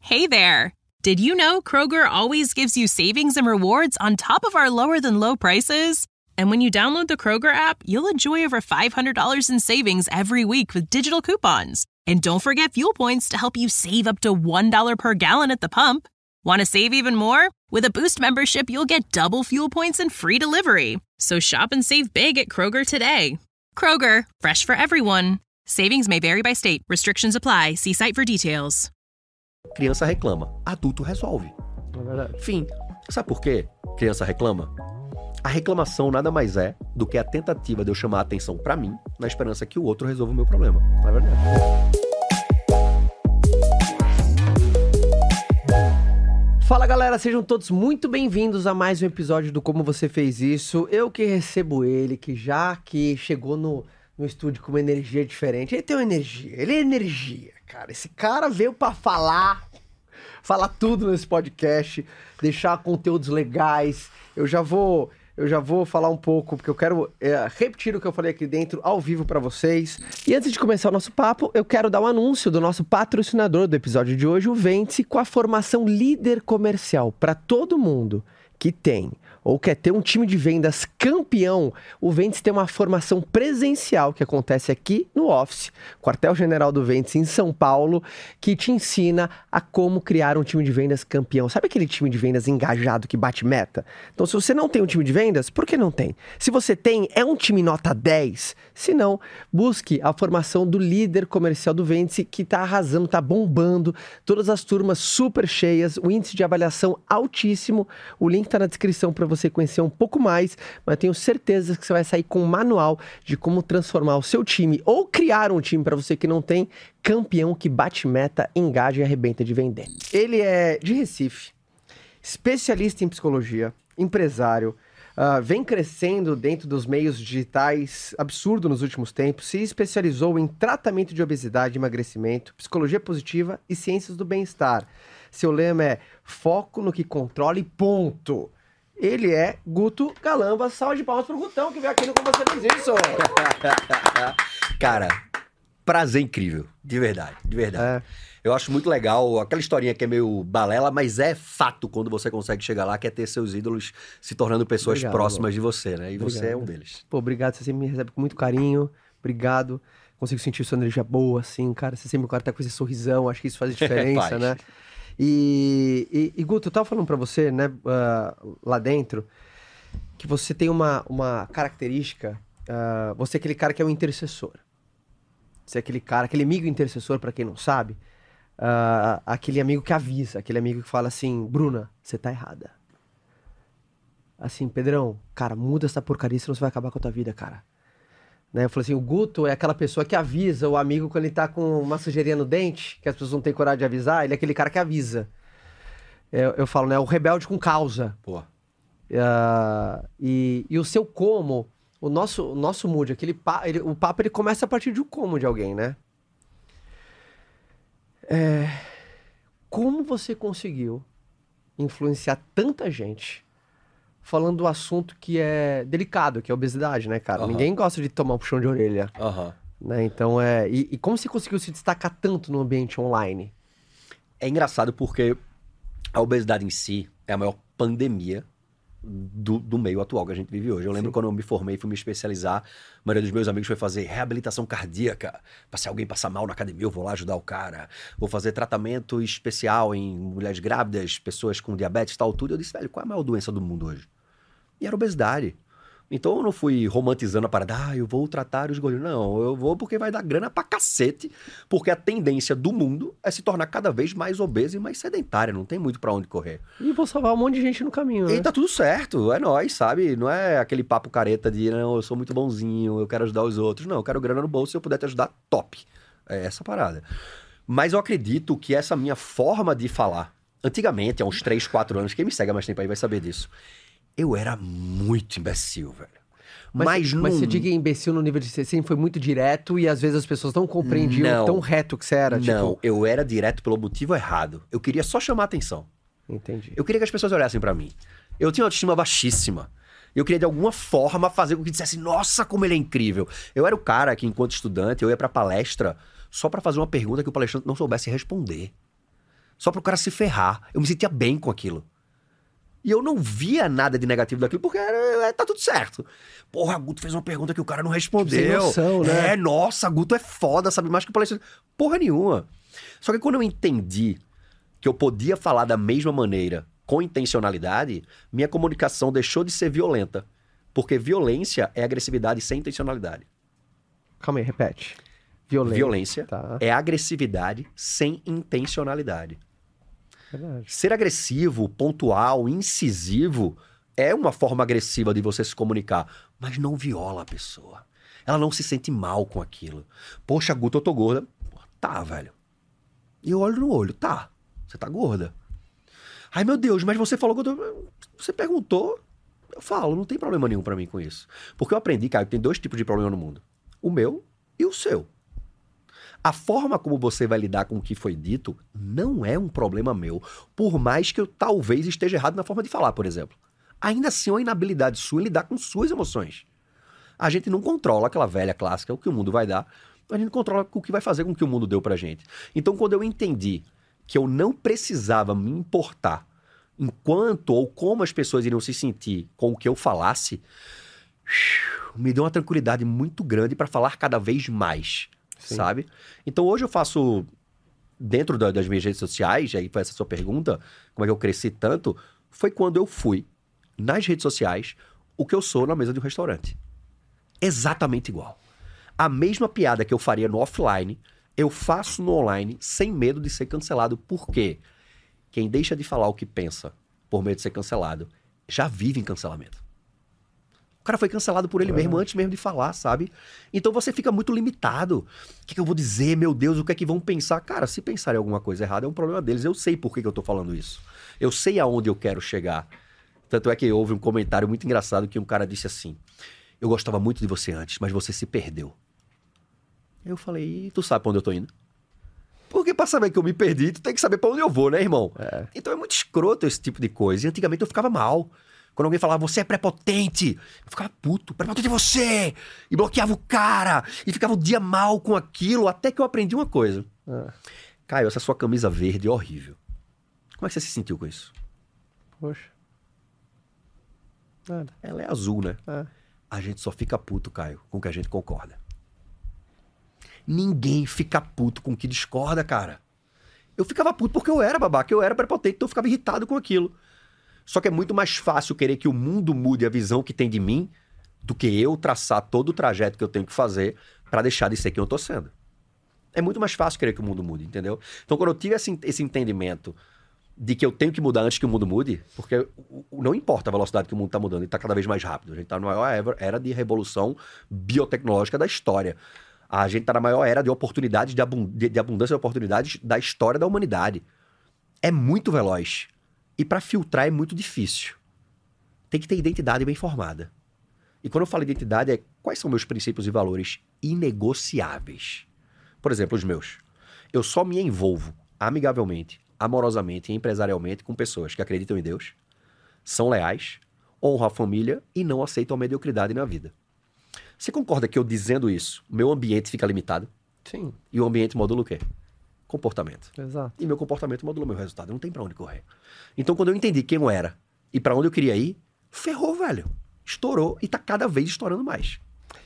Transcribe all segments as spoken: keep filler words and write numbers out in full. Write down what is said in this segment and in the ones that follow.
Hey there! Did you know Kroger always gives you savings and rewards on top of our lower-than-low prices? And when you download the Kroger app, you'll enjoy over five hundred dollars in savings every week with digital coupons. And don't forget fuel points to help you save up to one dollar per gallon at the pump. Want to save even more? With a Boost membership, you'll get double fuel points and free delivery. So shop and save big at Kroger today. Kroger, fresh for everyone. Savings may vary by state. Restrictions apply. See site for details. Criança reclama, adulto resolve. É verdade. Fim. Sabe por quê? Criança reclama? A reclamação nada mais é do que a tentativa de eu chamar a atenção pra mim, na esperança que o outro resolva o meu problema. É verdade. Fala galera, sejam todos muito bem-vindos a mais um episódio do Como Você Fez Isso. Eu que recebo ele, que já que chegou no, no estúdio com uma energia diferente. Ele tem uma energia, ele é energia, cara. Esse cara veio pra falar, falar tudo nesse podcast, deixar conteúdos legais. Eu já vou... Eu já vou falar um pouco, porque eu quero é, repetir o que eu falei aqui dentro, ao vivo pra vocês. E antes de começar o nosso papo, eu quero dar um anúncio do nosso patrocinador do episódio de hoje, o Vence, com a formação líder comercial. Para todo mundo que tem ou quer ter um time de vendas campeão, o Vence tem uma formação presencial que acontece aqui no Office, quartel-general do Vence em São Paulo, que te ensina a como criar um time de vendas campeão. Sabe aquele time de vendas engajado que bate meta? Então, se você não tem um time de vendas, por que não tem? Se você tem, é um time nota dez. Se não, busque a formação do líder comercial do Vence, que está arrasando, está bombando, todas as turmas super cheias, o índice de avaliação altíssimo. O link está na descrição para você você conhecer um pouco mais, mas eu tenho certeza que você vai sair com um manual de como transformar o seu time ou criar um time para você que não tem, campeão que bate meta, engaja e arrebenta de vender. Ele é de Recife, especialista em psicologia, empresário, uh, vem crescendo dentro dos meios digitais, absurdo nos últimos tempos, se especializou em tratamento de obesidade, emagrecimento, psicologia positiva e ciências do bem-estar. Seu lema é foco no que controla e ponto. Ele é Guto Galamba. Salve de palmas pro Gutão, que veio aqui no Como Você Fez Isso. Cara, prazer incrível. De verdade, de verdade. É. Eu acho muito legal aquela historinha que é meio balela, mas é fato quando você consegue chegar lá, que é ter seus ídolos se tornando pessoas obrigado, próximas de você, né? E obrigado. Você é um deles. Pô, obrigado. Você sempre me recebe com muito carinho. Obrigado. Consigo sentir sua energia boa, assim, cara. Você sempre o cara tá com esse sorrisão. Acho que isso faz diferença, né? E, e, e Guto, eu tava falando pra você, né, uh, lá dentro, que você tem uma, uma característica, uh, você é aquele cara que é um intercessor. Você é aquele cara, aquele amigo intercessor, pra quem não sabe, uh, aquele amigo que avisa, aquele amigo que fala assim, Bruna, você tá errada. Assim, Pedrão, cara, muda essa porcaria, senão você vai acabar com a tua vida, cara. Né? Eu falei assim, o Guto é aquela pessoa que avisa o amigo quando ele tá com uma sujeirinha no dente, que as pessoas não têm coragem de avisar, ele é aquele cara que avisa. Eu, eu falo, né, o rebelde com causa. Pô. Uh, e, e o seu como, o nosso, o nosso mood, aquele pa, ele, o papo ele começa a partir de um como de alguém, né? É, como você conseguiu influenciar tanta gente falando do assunto que é delicado, que é a obesidade, né, cara? Uhum. Ninguém gosta de tomar um puxão de orelha. Uhum. Né? Então, é... E, e como você conseguiu se destacar tanto no ambiente online? É engraçado porque a obesidade em si é a maior pandemia do, do meio atual que a gente vive hoje. Eu lembro Sim. quando eu me formei e fui me especializar, a maioria dos meus amigos foi fazer reabilitação cardíaca. Se alguém passar mal na academia, eu vou lá ajudar o cara. Vou fazer tratamento especial em mulheres grávidas, pessoas com diabetes e tal, tudo. Eu disse, velho, qual é a maior doença do mundo hoje? E era obesidade. Então eu não fui romantizando a parada, ah, eu vou tratar os gordinhos. Não, eu vou porque vai dar grana pra cacete, porque a tendência do mundo é se tornar cada vez mais obesa e mais sedentária, não tem muito pra onde correr. E vou salvar um monte de gente no caminho, né? E tá tudo certo, é nóis, sabe? Não é aquele papo careta de, não, eu sou muito bonzinho, eu quero ajudar os outros. Não, eu quero grana no bolso, se eu puder te ajudar, top. É essa parada. Mas eu acredito que essa minha forma de falar, antigamente, há uns três, quatro anos, quem me segue há mais tempo aí vai saber disso, eu era muito imbecil, velho. Mas, mas, mas não... você diga imbecil no nível de você sempre foi muito direto e às vezes as pessoas não compreendiam não, tão reto que você era? Não, tipo... eu era direto pelo motivo errado. Eu queria só chamar atenção. Entendi. Eu queria que as pessoas olhassem pra mim. Eu tinha uma autoestima baixíssima. Eu queria de alguma forma fazer com que dissesse, nossa, como ele é incrível. Eu era o cara que, enquanto estudante, eu ia pra palestra só pra fazer uma pergunta que o palestrante não soubesse responder. Só pro cara se ferrar. Eu me sentia bem com aquilo. E eu não via nada de negativo daquilo, porque era, tá tudo certo. Porra, Guto fez uma pergunta que o cara não respondeu. Sem noção, né? É, nossa, Guto é foda, sabe mais que o palestrante. Porra nenhuma. Só que quando eu entendi que eu podia falar da mesma maneira, com intencionalidade, minha comunicação deixou de ser violenta. Porque violência é agressividade sem intencionalidade. Calma aí, repete. Violência. Violência Tá. é agressividade sem intencionalidade. Verdade. Ser agressivo, pontual, incisivo é uma forma agressiva de você se comunicar, mas não viola a pessoa. Ela não se sente mal com aquilo. Poxa, Guto, eu tô gorda. Tá, velho. E eu olho no olho. Tá, você tá gorda. Ai, meu Deus, mas você falou que eu tô... Você perguntou, eu falo, não tem problema nenhum pra mim com isso. Porque eu aprendi, cara, que tem dois tipos de problema no mundo. O meu e o seu. A forma como você vai lidar com o que foi dito não é um problema meu, por mais que eu talvez esteja errado na forma de falar, por exemplo. Ainda assim, é uma inabilidade sua em lidar com suas emoções. A gente não controla aquela velha clássica, o que o mundo vai dar, a gente controla o que vai fazer com o que o mundo deu pra gente. Então, quando eu entendi que eu não precisava me importar enquanto ou como as pessoas iriam se sentir com o que eu falasse, me deu uma tranquilidade muito grande para falar cada vez mais. Sim. Sabe? Então hoje eu faço, dentro da, das minhas redes sociais, aí foi essa sua pergunta, como é que eu cresci tanto, foi quando eu fui nas redes sociais o que eu sou na mesa de um restaurante. Exatamente igual. A mesma piada que eu faria no offline, eu faço no online sem medo de ser cancelado. Por quê? Quem deixa de falar o que pensa por medo de ser cancelado, já vive em cancelamento. O cara foi cancelado por ele mesmo, antes mesmo de falar, sabe? Então você fica muito limitado. O que, que eu vou dizer? Meu Deus, o que é que vão pensar? Cara, se pensarem alguma coisa errada, é um problema deles. Eu sei por que, que eu tô falando isso. Eu sei aonde eu quero chegar. Tanto é que houve um comentário muito engraçado que um cara disse assim: eu gostava muito de você antes, mas você se perdeu. Eu falei, tu sabe pra onde eu tô indo? Porque pra saber que eu me perdi, tu tem que saber pra onde eu vou, né, irmão? É. Então é muito escroto esse tipo de coisa. E antigamente eu ficava mal. Quando alguém falava, você é prepotente, eu ficava puto, prepotente é você! E bloqueava o cara, e ficava o dia mal com aquilo, até que eu aprendi uma coisa. Ah. Caio, essa sua camisa verde é horrível. Como é que você se sentiu com isso? Poxa. Nada. Ela é azul, né? É. A gente só fica puto, Caio, com o que a gente concorda. Ninguém fica puto com o que discorda, cara. Eu ficava puto porque eu era babaca, eu era prepotente, então eu ficava irritado com aquilo. Só que é muito mais fácil querer que o mundo mude a visão que tem de mim do que eu traçar todo o trajeto que eu tenho que fazer pra deixar de ser quem eu tô sendo. É muito mais fácil querer que o mundo mude, entendeu? Então, quando eu tive esse, esse entendimento de que eu tenho que mudar antes que o mundo mude, porque não importa a velocidade que o mundo tá mudando, ele tá cada vez mais rápido. A gente tá na maior era de revolução biotecnológica da história. A gente tá na maior era de oportunidades, de, abund de abundância de oportunidades da história da humanidade. É muito veloz. E para filtrar é muito difícil. Tem que ter identidade bem formada. E quando eu falo identidade, é quais são meus princípios e valores inegociáveis. Por exemplo, os meus. Eu só me envolvo amigavelmente, amorosamente e empresarialmente com pessoas que acreditam em Deus, são leais, honram a família e não aceitam a mediocridade na vida. Você concorda que eu dizendo isso, meu ambiente fica limitado? Sim. E o ambiente modula o quê? Comportamento. Exato. E meu comportamento modula meu resultado. Não tem pra onde correr. Então, quando eu entendi quem eu era e pra onde eu queria ir, ferrou, velho. Estourou e tá cada vez estourando mais.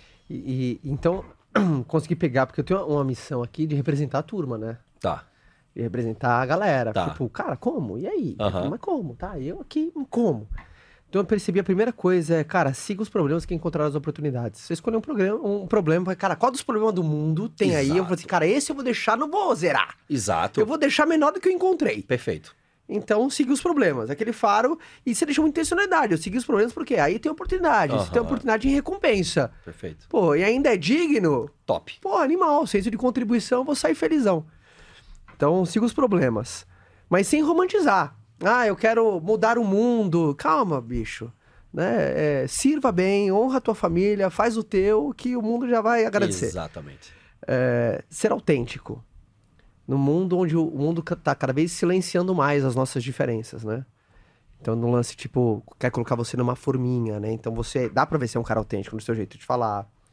E, e então, consegui pegar, porque eu tenho uma missão aqui de representar a turma, né? Tá. De representar a galera. Tá. Tipo, cara, como? E aí? Uhum. Mas como? Tá, eu aqui, como? Então eu percebi a primeira coisa é, cara, siga os problemas que encontrar as oportunidades. Você escolheu um, programa, um problema, cara, qual dos problemas do mundo tem Exato. Aí? Eu falei assim, cara, esse eu vou deixar, não vou zerar. Exato. Eu vou deixar menor do que eu encontrei. Perfeito. Então, siga os problemas. Aquele faro, e você deixou muita intencionalidade. Eu segui os problemas porque aí tem oportunidade. Uhum. Você tem oportunidade de recompensa. Perfeito. Pô, e ainda é digno? Top. Pô, animal. Senso de contribuição, vou sair felizão. Então, siga os problemas. Mas sem romantizar. Ah, eu quero mudar o mundo. Calma, bicho. Né? É, sirva bem, honra a tua família, faz o teu, que o mundo já vai agradecer. Exatamente. É, ser autêntico. No mundo onde o mundo tá cada vez silenciando mais as nossas diferenças, né? Então, no lance, tipo, quer colocar você numa forminha, né? Então, você... Dá pra ver se é um cara autêntico no seu jeito de falar,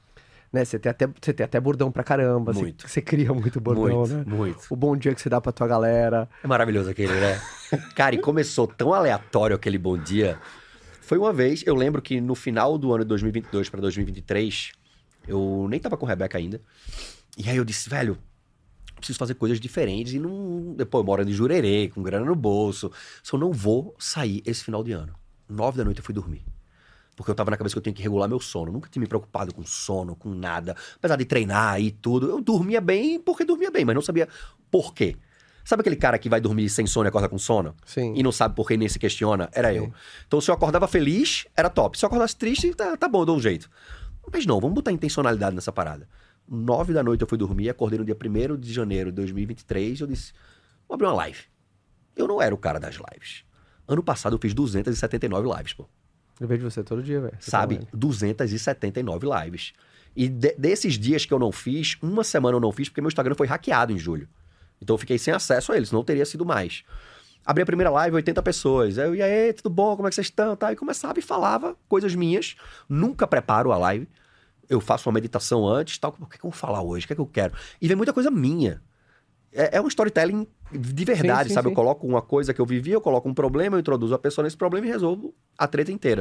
né? Você tem até, você tem até bordão pra caramba. Muito. Você, você cria muito bordão, Muito, né? muito. O bom dia que você dá pra tua galera. É maravilhoso aquele, né? Cara, e começou tão aleatório aquele bom dia. Foi uma vez, eu lembro que no final do ano de dois mil e vinte e dois pra dois mil e vinte e três, eu nem tava com a Rebeca ainda. E aí eu disse, velho, preciso fazer coisas diferentes e não... Depois eu moro em Jurerê, com grana no bolso. Só não vou sair esse final de ano. Nove da noite eu fui dormir. Porque eu tava na cabeça que eu tinha que regular meu sono. Nunca tinha me preocupado com sono, com nada. Apesar de treinar e tudo, eu dormia bem porque dormia bem, mas não sabia por quê. Sabe aquele cara que vai dormir sem sono e acorda com sono? Sim. E não sabe por que nem se questiona? Era Sim. eu. Então se eu acordava feliz, era top. Se eu acordasse triste, tá, tá bom, eu dou um jeito. Mas não, vamos botar intencionalidade nessa parada. Nove da noite eu fui dormir, acordei no dia primeiro de janeiro de dois mil e vinte e três e eu disse, vou abrir uma live. Eu não era o cara das lives. Ano passado eu fiz duzentas e setenta e nove lives, pô. Eu vejo você todo dia, velho. Você Sabe? tá duzentas e setenta e nove lives. E de, desses dias que eu não fiz, uma semana eu não fiz porque meu Instagram foi hackeado em julho. Então eu fiquei sem acesso a ele, senão teria sido mais. Abri a primeira live, oitenta pessoas. Eu, e aí, tudo bom? Como é que vocês estão? Tá? E começava e falava coisas minhas. Nunca preparo a live. Eu faço uma meditação antes, tal. O que é que eu vou falar hoje? O que é que eu quero? E vem muita coisa minha. É, é um storytelling de verdade, sim, sim, sabe? sim. Eu coloco uma coisa que eu vivi, eu coloco um problema, eu introduzo a pessoa nesse problema e resolvo a treta inteira.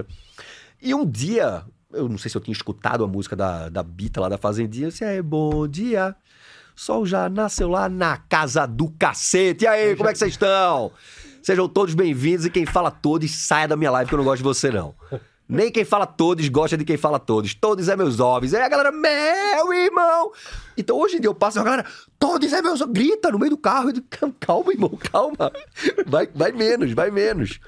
E um dia, eu não sei se eu tinha escutado a música da, da Bita lá da Fazendinha, eu disse, é bom dia, sol já nasceu lá na casa do cacete. E aí, como é que vocês estão? Sejam todos bem-vindos e quem fala todos, saia da minha live que eu não gosto de você não. Nem quem fala todos gosta de quem fala todos. Todos é meus ovos. Aí a galera, meu irmão. Então hoje em dia eu passo e a galera, todos é meus ovos. Grita no meio do carro. Eu digo, calma, irmão, calma. Vai, vai menos, vai menos.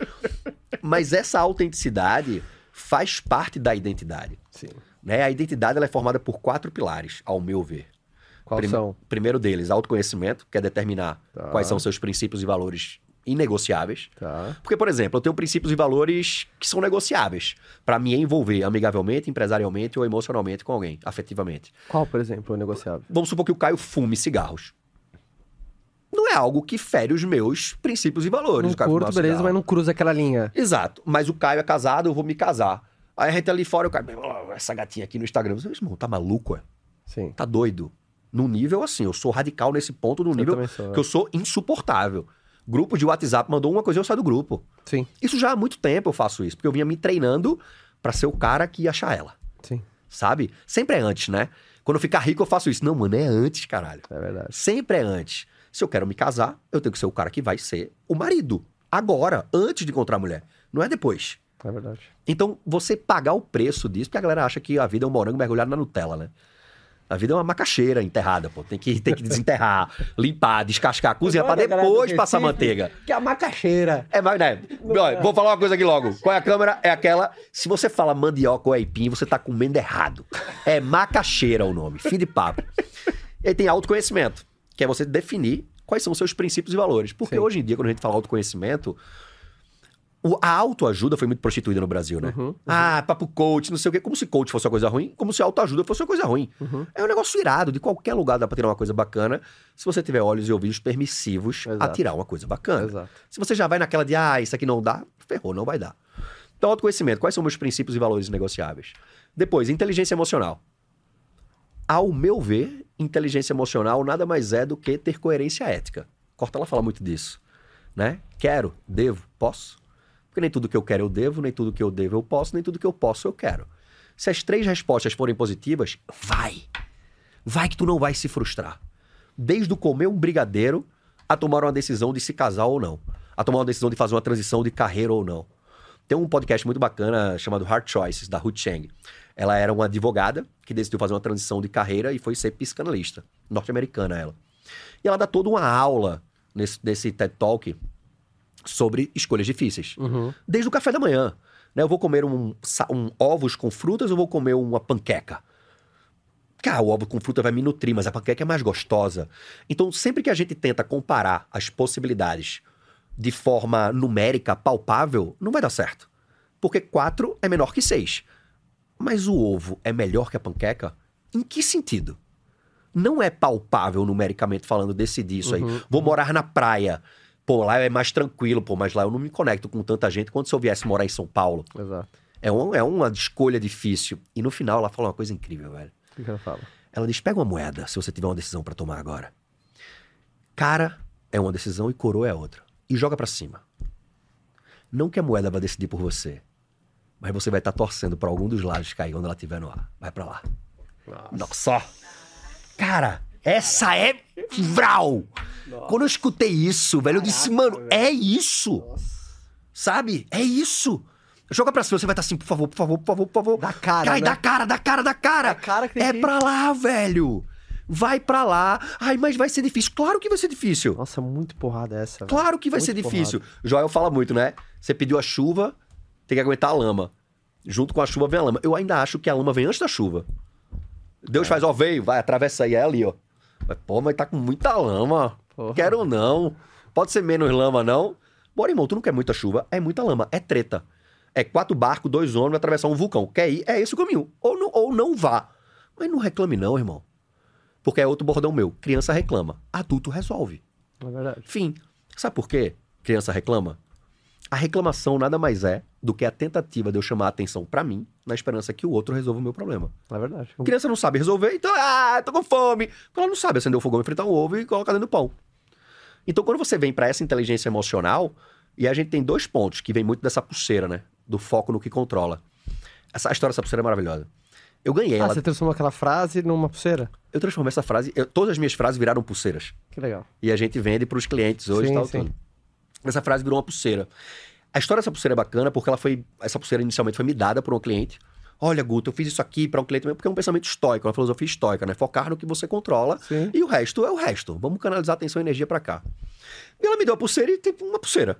Mas essa autenticidade faz parte da identidade. Sim. Né? A identidade ela é formada por quatro pilares, ao meu ver. Qual Prime- são? Primeiro deles, autoconhecimento, que é determinar Tá. quais são seus princípios e valores inegociáveis. Tá. Porque, por exemplo, eu tenho princípios e valores que são negociáveis para me envolver amigavelmente, empresarialmente ou emocionalmente com alguém, afetivamente. Qual, por exemplo, o negociável? Vamos supor que o Caio fume cigarros. Não é algo que fere os meus princípios e valores. Não o Caio curto, fumar beleza, cigarro. mas não cruza aquela linha. Exato. Mas o Caio é casado, eu vou me casar. Aí a gente ali fora, o Caio, "Oh, essa gatinha aqui no Instagram. Você, irmão, tá maluco, é? Sim. Tá doido? Num nível assim, eu sou radical nesse ponto, num Eu nível também sou, é. que eu sou insuportável. Grupo de WhatsApp mandou uma coisa e eu saio do grupo. Sim. Isso já há muito tempo eu faço isso, porque eu vinha me treinando pra ser o cara que ia achar ela, Sim. sabe? Sempre é antes, né? Quando eu ficar rico eu faço isso. Não, mano, é antes, caralho. É verdade. Sempre é antes. Se eu quero me casar, eu tenho que ser o cara que vai ser o marido. Agora, antes de encontrar a mulher. Não é depois. É verdade. Então, você pagar o preço disso, porque a galera acha que a vida é um morango mergulhado na Nutella, né? A vida é uma macaxeira enterrada, pô. Tem que, tem que desenterrar, limpar, descascar, cozinhar pra Olha, galera do depois passar Recife, manteiga. Que é a macaxeira. É, mas, né? Olha, vou falar uma coisa aqui logo. Qual é a câmera? É aquela... Se você fala mandioca ou aipim, você tá comendo errado. É macaxeira o nome. Fim de papo. E aí tem autoconhecimento, que é você definir quais são os seus princípios e valores. Porque Sim. hoje em dia, quando a gente fala autoconhecimento... O, a autoajuda foi muito prostituída no Brasil, né? Uhum, uhum. Ah, papo coach, não sei o quê. Como se coach fosse uma coisa ruim, como se autoajuda fosse uma coisa ruim. Uhum. É um negócio irado. De qualquer lugar dá pra tirar uma coisa bacana se você tiver olhos e ouvidos permissivos a Exato. tirar uma coisa bacana. Exato. Se você já vai naquela de, ah, isso aqui não dá, ferrou, não vai dar. Então, autoconhecimento. Quais são meus princípios e valores negociáveis? Depois, inteligência emocional. Ao meu ver, inteligência emocional nada mais é do que ter coerência ética. Cortella fala muito disso, né? Quero, devo, posso. Porque nem tudo que eu quero eu devo, nem tudo que eu devo eu posso, nem tudo que eu posso eu quero. Se as três respostas forem positivas, vai. Vai que tu não vai se frustrar. Desde o comer um brigadeiro a tomar uma decisão de se casar ou não. A tomar uma decisão de fazer uma transição de carreira ou não. Tem um podcast muito bacana chamado Hard Choices, da Ruth Chang. Ela era uma advogada que decidiu fazer uma transição de carreira e foi ser psicanalista. Norte-americana ela. E ela dá toda uma aula nesse, nesse TED Talk sobre escolhas difíceis. Uhum. Desde o café da manhã. Né? Eu vou comer um, um ovos com frutas ou vou comer uma panqueca? Cara, o ovo com fruta vai me nutrir, mas a panqueca é mais gostosa. Então, sempre que a gente tenta comparar as possibilidades de forma numérica, palpável, não vai dar certo. Porque quatro é menor que seis. Mas o ovo é melhor que a panqueca? Em que sentido? Não é palpável numericamente falando, decidir isso aí. Uhum. Vou morar na praia. Pô, lá é mais tranquilo, pô, mas lá eu não me conecto com tanta gente quanto se eu viesse morar em São Paulo. Exato. É, um, é uma escolha difícil. E no final ela fala uma coisa incrível, velho. O que ela fala? Ela diz, pega uma moeda, se você tiver uma decisão pra tomar agora. Cara é uma decisão e coroa é outra. E joga pra cima. Não que a moeda vai decidir por você, mas você vai estar torcendo pra algum dos lados cair quando ela estiver no ar. Vai pra lá. Nossa. Nossa. Cara, essa é vral. Nossa. Quando eu escutei isso, velho, eu disse, mano, velho. é isso. Nossa. Sabe? É isso. Joga pra cima, você vai estar assim, por favor, por favor, por favor, por favor. Da cara, Cai, né? da cara, da cara, da cara. Da cara que tem é que... pra lá, velho. Vai pra lá. Ai, mas vai ser difícil. Claro que vai ser difícil. Nossa, muito porrada essa, velho. Claro que vai muito ser difícil. porrada. Joel fala muito, né? Você pediu a chuva, tem que aguentar a lama. Junto com a chuva vem a lama. Eu ainda acho que a lama vem antes da chuva. Deus é. faz, ó, veio, vai, atravessa aí, é ali, ó. Mas, pô, mas tá com muita lama. Porra. Quero não. Pode ser menos lama, não. Bora, irmão, tu não quer muita chuva. É muita lama, é treta. É quatro barcos, dois ônibus, atravessar um vulcão. Quer ir? É esse o caminho. Ou não, ou não vá. Mas não reclame não, irmão. Porque é outro bordão meu. Criança reclama. Adulto resolve. É verdade. Fim. Sabe por quê? Criança reclama? A reclamação nada mais é do que a tentativa de eu chamar a atenção pra mim, na esperança que o outro resolva o meu problema. É verdade. A criança não sabe resolver, então, ah, tô com fome. Porque ela não sabe acender o fogão, enfrentar um ovo e colocar dentro do pão. Então, quando você vem pra essa inteligência emocional, e a gente tem dois pontos que vem muito dessa pulseira, né? Do foco no que controla. Essa, a história dessa pulseira é maravilhosa. Eu ganhei ah, ela. Você transformou aquela frase numa pulseira? Eu transformei essa frase... Eu, todas as minhas frases viraram pulseiras. Que legal. E a gente vende pros clientes hoje e tal, tudo. Essa frase virou uma pulseira. A história dessa pulseira é bacana porque ela foi... Essa pulseira inicialmente foi me dada por um cliente. Olha, Guto, eu fiz isso aqui para um cliente... Porque é um pensamento estoico, uma filosofia estoica, né? Focar no que você controla. Sim. E o resto é o resto. Vamos canalizar atenção e energia para cá. E ela me deu a pulseira e tipo uma pulseira.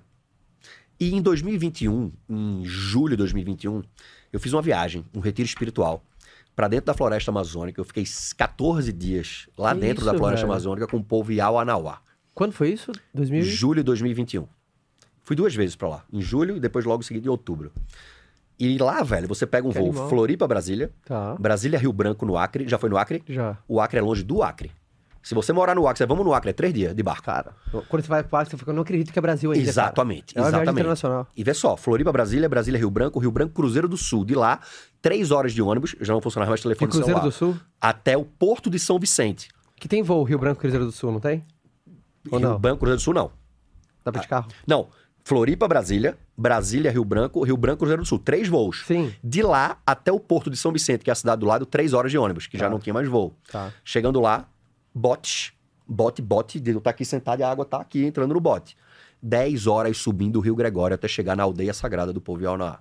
E em dois mil e vinte e um, em julho de dois mil e vinte e um, eu fiz uma viagem, um retiro espiritual, para dentro da floresta amazônica. Eu fiquei catorze dias lá que dentro isso, da floresta velho? amazônica com o povo Iauanauá. Quando foi isso? dois mil... Julho de dois mil e vinte e um. Fui duas vezes para lá. Em julho e depois logo em seguida em outubro. E lá, velho, você pega um que voo animal. Floripa, Brasília. Tá. Brasília, Rio Branco, no Acre. Já foi no Acre? Já. O Acre é longe do Acre. Se você morar no Acre, você vamos no Acre, é três dias de barco. Cara, quando você vai pro Acre, você fica, eu não acredito que é Brasil ainda, Exatamente, cara. É uma exatamente. viagem internacional. E vê só, Floripa, Brasília, Brasília, Rio Branco, Rio Branco, Cruzeiro do Sul. De lá, três horas de ônibus, já não funcionava mais telefone de Cruzeiro do Sul? Até o Porto de São Vicente. Que tem voo Rio Branco, Cruzeiro do Sul, não tem? Ou Rio não? Branco, Cruzeiro do Sul, não. Dá pra de carro? Não. Floripa, Brasília, Brasília, Rio Branco, Rio Branco, Cruzeiro do Sul. Três voos. Sim. De lá até o Porto de São Vicente, que é a cidade do lado, três horas de ônibus, que tá. já não tinha mais voo. Tá. Chegando lá, botes, bote, bote, de eu tá aqui sentado e a água tá aqui entrando no bote. Dez horas subindo o Rio Gregório até chegar na aldeia sagrada do povo Iauanauá.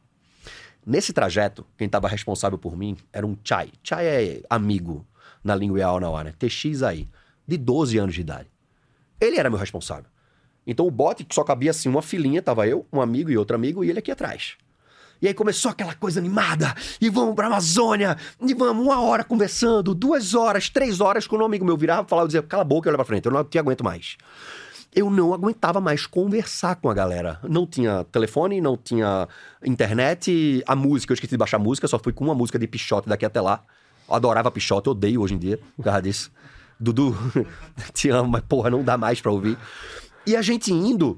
Nesse trajeto, quem estava responsável por mim era um Chai. Chai é amigo na língua Iauanauá, né? T X aí, de doze anos de idade. Ele era meu responsável. Então o bote, que só cabia assim uma filinha, tava eu, um amigo e outro amigo, e ele aqui atrás. E aí começou aquela coisa animada, e vamos pra Amazônia, e vamos uma hora conversando, duas horas, três horas, quando um amigo meu virava, falava, eu dizia, cala a boca e olha pra frente, eu não te aguento mais. Eu não aguentava mais conversar com a galera. Não tinha telefone, não tinha internet, a música, eu esqueci de baixar a música, só fui com uma música de Pichote daqui até lá. Eu adorava Pichote, eu odeio hoje em dia, por causa disso. Dudu, te amo, mas porra, não dá mais pra ouvir. E a gente indo,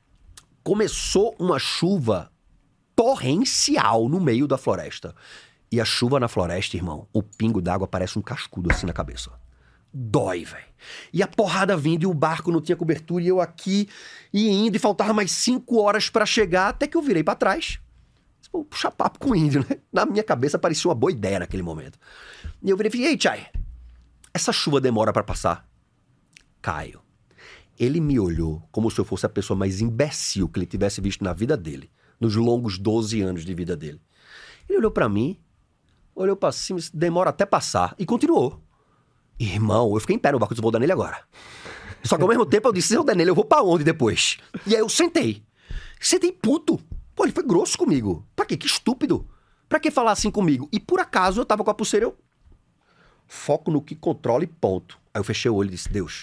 começou uma chuva torrencial no meio da floresta. E a chuva na floresta, irmão, o pingo d'água parece um cascudo assim na cabeça. Dói, velho. E a porrada vindo e o barco não tinha cobertura e eu aqui e indo e faltava mais cinco horas pra chegar, até que eu virei pra trás. Vou puxar papo com o índio, né? Na minha cabeça parecia uma boa ideia naquele momento. E eu virei e falei, ei, Chai, essa chuva demora pra passar? Caio. Ele me olhou como se eu fosse a pessoa mais imbecil que ele tivesse visto na vida dele, nos longos doze anos de vida dele. Ele olhou pra mim, olhou pra cima, demora até passar, e continuou. Irmão, eu fiquei em pé no barco, eu vou dar nele agora. Só que ao mesmo tempo eu disse, se eu der nele, eu vou pra onde depois? E aí eu sentei. Sentei puto. Pô, ele foi grosso comigo. Pra quê? Que estúpido. Pra que falar assim comigo? E por acaso eu tava com a pulseira, eu... Foco no que controla e ponto. Aí eu fechei o olho e disse, Deus...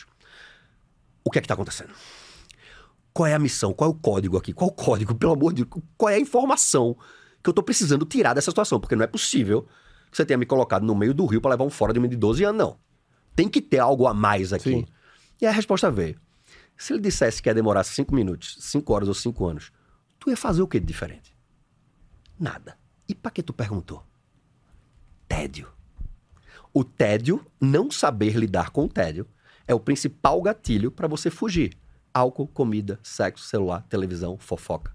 O que é que tá acontecendo? Qual é a missão? Qual é o código aqui? Qual é o código? Pelo amor de Deus, qual é a informação que eu tô precisando tirar dessa situação? Porque não é possível que você tenha me colocado no meio do rio pra levar um fora de um menino de doze anos, não. Tem que ter algo a mais aqui. Sim. E a resposta veio. Se ele dissesse que ia demorar cinco minutos, cinco horas ou cinco anos, tu ia fazer o que de diferente? Nada. E pra que tu perguntou? Tédio. O tédio, não saber lidar com o tédio, é o principal gatilho para você fugir. Álcool, comida, sexo, celular, televisão, fofoca.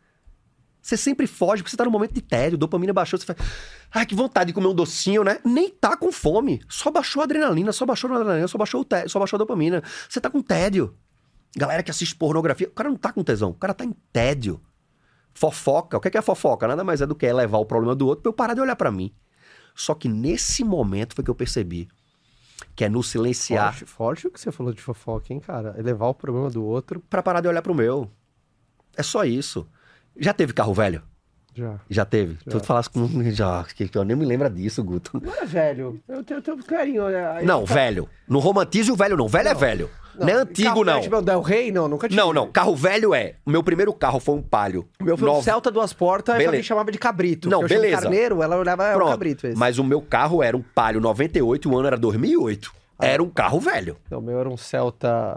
Você sempre foge porque você tá no momento de tédio, dopamina baixou, você fala, ai, que vontade de comer um docinho, né? Nem tá com fome. Só baixou a adrenalina, só baixou a adrenalina, só baixou, o tédio, só baixou a dopamina. Você tá com tédio. Galera que assiste pornografia, o cara não tá com tesão, o cara tá em tédio. Fofoca, o que é, que é fofoca? Nada mais é do que elevar o problema do outro pra eu parar de olhar pra mim. Só que nesse momento foi que eu percebi que é no silenciar... Forte, forte o que você falou de fofoca, hein, cara? Elevar o problema do outro... Pra parar de olhar pro meu. É só isso. Já teve carro velho? Já. Já teve? Já. Tu falasse com... Já, que eu nem me lembro disso, Guto. Não é velho. Eu tenho, eu tenho carinho, né? Não, tá... velho. Não romantize o velho, não. Velho não. é velho. Não, não é antigo, carro não. Tipo, Del Rey, não, nunca tive. Não, não. Carro velho é. O meu primeiro carro foi um Palio. O meu foi Nove... um Celta duas portas, e alguém chamava de cabrito. Não, eu beleza. Carneiro, ela olhava, era um cabrito esse. Mas o meu carro era um Palio noventa e oito e o ano era dois mil e oito. Ah, era um carro velho. Não, o meu era um Celta...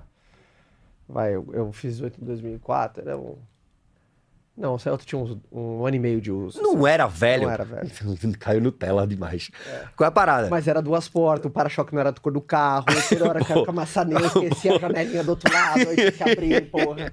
Vai, eu, eu fiz oito em dois mil e quatro, era um... Não, o Celta tinha uns, um ano e meio de uso. Não Celta. era velho? Não era velho. Caiu no tela demais. É. Qual é a parada? Mas era duas portas, o para-choque não era da cor do carro, toda hora caiu com a maçaneta, esquecia a janelinha do outro lado, aí tinha que abrir, porra.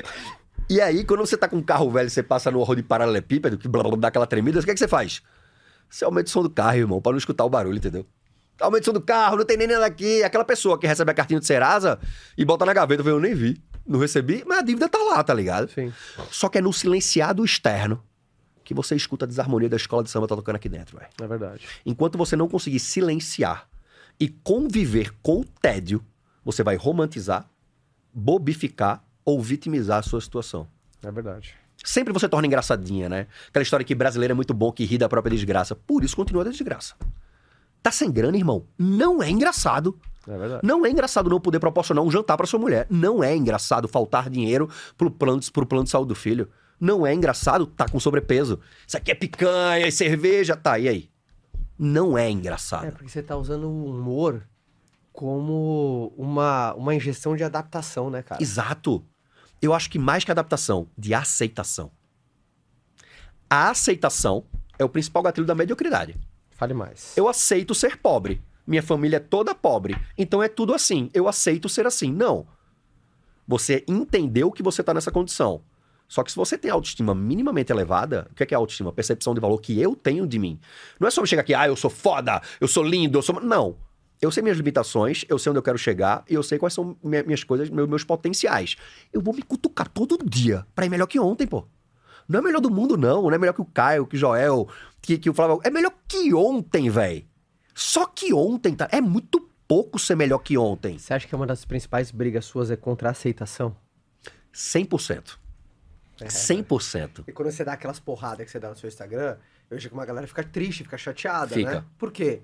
E aí, quando você tá com um carro velho, você passa no horror de paralelepípedo, que blá, blá, dá aquela tremida, o que é que você faz? Você aumenta o som do carro, irmão, pra não escutar o barulho, entendeu? Aumenta o som do carro, não tem nem nada aqui. Aquela pessoa que recebe a cartinha do Serasa e bota na gaveta, eu nem vi. Não recebi, mas a dívida tá lá, tá ligado? Sim. Só que é no silenciado externo que você escuta a desarmonia da escola de samba tá tocando aqui dentro, velho. É verdade. Enquanto você não conseguir silenciar e conviver com o tédio, você vai romantizar, bobificar ou vitimizar a sua situação. É verdade. Sempre você torna engraçadinha, né? Aquela história que brasileiro é muito bom, que ri da própria desgraça. Por isso continua da desgraça. Tá sem grana, irmão? Não é engraçado. É verdade. Não é engraçado não poder proporcionar um jantar pra sua mulher. Não é engraçado faltar dinheiro pro plano, pro plano de saúde do filho. Não é engraçado tá com sobrepeso. Isso aqui é picanha e cerveja, tá, e aí? Não é engraçado. É, porque você tá usando o humor como uma, uma injeção de adaptação, né, cara? Exato. Eu acho que mais que adaptação, de aceitação. A aceitação é o principal gatilho da mediocridade. Fale mais. Eu aceito ser pobre. Minha família é toda pobre. Então é tudo assim. Eu aceito ser assim. Não. Você entendeu que você tá nessa condição. Só que se você tem autoestima minimamente elevada, o que é, que é autoestima? Percepção de valor que eu tenho de mim. Não é só chegar aqui, ah, eu sou foda, eu sou lindo, eu sou... Não. Eu sei minhas limitações, eu sei onde eu quero chegar e eu sei quais são minhas coisas, meus, meus potenciais. Eu vou me cutucar todo dia pra ir melhor que ontem, pô. Não é melhor do mundo, não. Não é melhor que o Caio, que o Joel, que, que o Flávio. É melhor que ontem, velho. Só que ontem, tá? É muito pouco ser melhor que ontem. Você acha que uma das principais brigas suas é contra a aceitação? cem por cento. É. cem por cento. E quando você dá aquelas porradas que você dá no seu Instagram, eu vejo que uma galera fica triste, fica chateada, Fica. né? Por quê?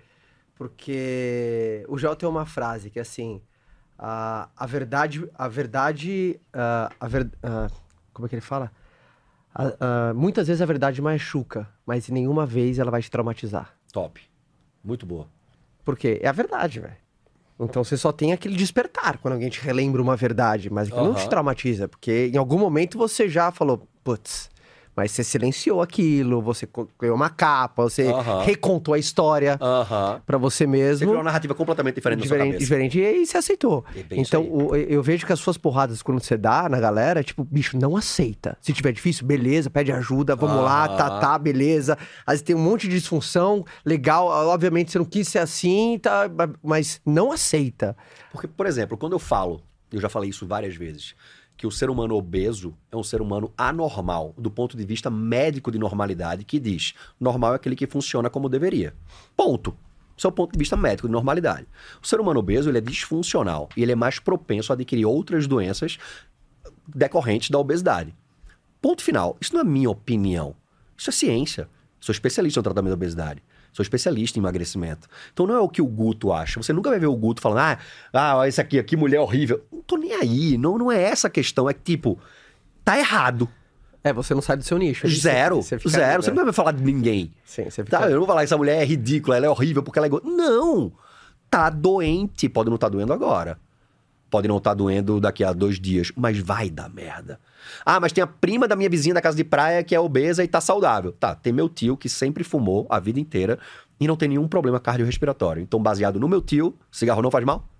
Porque o Joel tem uma frase que é assim, a, a verdade, a verdade, a, a ver, a, como é que ele fala? A, a, muitas vezes a verdade machuca, mas nenhuma vez ela vai te traumatizar. Top. Muito boa. Por quê? É a verdade, velho. Então você só tem aquele despertar quando alguém te relembra uma verdade, mas aquilo Uhum. não te traumatiza, porque em algum momento você já falou, putz, mas você silenciou aquilo, você criou uma capa, você Uhum. recontou a história Aham. pra você Você mesmo. criou uma narrativa completamente diferente na sua Diferente, cabeça. diferente, e aí você aceitou. É bem isso Então, aí. o- eu vejo que as suas porradas, quando você dá na galera, é tipo, bicho, não aceita. Se tiver difícil, beleza, pede ajuda, vamos lá, Aham. tá, tá, beleza. Às vezes tem um monte de disfunção, legal, obviamente você não quis ser assim, tá, mas não aceita. Porque, por exemplo, quando eu falo, eu já falei isso várias vezes, que o ser humano obeso é um ser humano anormal, do ponto de vista médico de normalidade, que diz, normal é aquele que funciona como deveria. Ponto. Esse é o ponto de vista médico de normalidade. O ser humano obeso, ele é disfuncional e ele é mais propenso a adquirir outras doenças decorrentes da obesidade. Ponto final. Isso não é minha opinião. Isso é ciência. Sou especialista no tratamento da obesidade. Sou especialista em emagrecimento. Então não é o que o Guto acha. Você nunca vai ver o Guto falando, ah, ah esse aqui, que mulher horrível. Não tô nem aí. Não, não é essa a questão. É que, tipo, tá errado. É, você não sai do seu nicho. Aí Zero. você fica Zero. ali, Você né? não vai falar de ninguém. Sim, você fica... Tá? Eu não vou falar que essa mulher é ridícula, ela é horrível porque ela é... Go... Não! Tá doente. Pode não estar doendo agora. Pode não estar doendo daqui a dois dias, mas vai dar merda. Ah, mas tem a prima da minha vizinha da casa de praia que é obesa e tá saudável. Tá, tem meu tio que sempre fumou a vida inteira e não tem nenhum problema cardiorrespiratório. Então, baseado no meu tio, cigarro não faz mal?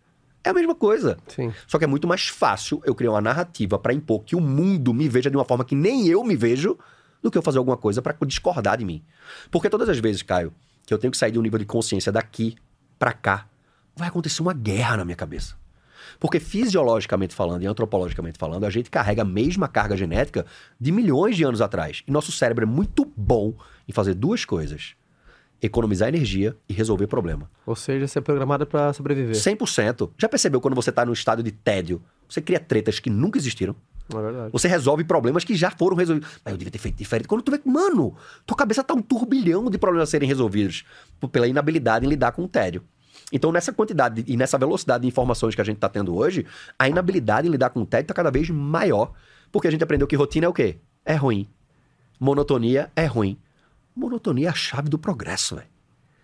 É a mesma coisa. Sim. Só que é muito mais fácil eu criar uma narrativa pra impor que o mundo me veja de uma forma que nem eu me vejo do que eu fazer alguma coisa pra discordar de mim. Porque todas as vezes, Caio, que eu tenho que sair de um nível de consciência daqui pra cá, vai acontecer uma guerra na minha cabeça. Porque fisiologicamente falando e antropologicamente falando, a gente carrega a mesma carga genética de milhões de anos atrás. E nosso cérebro é muito bom em fazer duas coisas. Economizar energia e resolver problema. Ou seja, ser programado pra sobreviver. cem por cento. Já percebeu quando você tá num estado de tédio, você cria tretas que nunca existiram? É verdade. Você resolve problemas que já foram resolvidos. Mas eu devia ter feito diferente. Quando tu vê, mano, tua cabeça tá um turbilhão de problemas a serem resolvidos pela inabilidade em lidar com o tédio. Então, nessa quantidade e nessa velocidade de informações que a gente tá tendo hoje, a inabilidade em lidar com o tédio tá cada vez maior. Porque a gente aprendeu que rotina é o quê? É ruim. Monotonia é ruim. Monotonia é a chave do progresso, velho.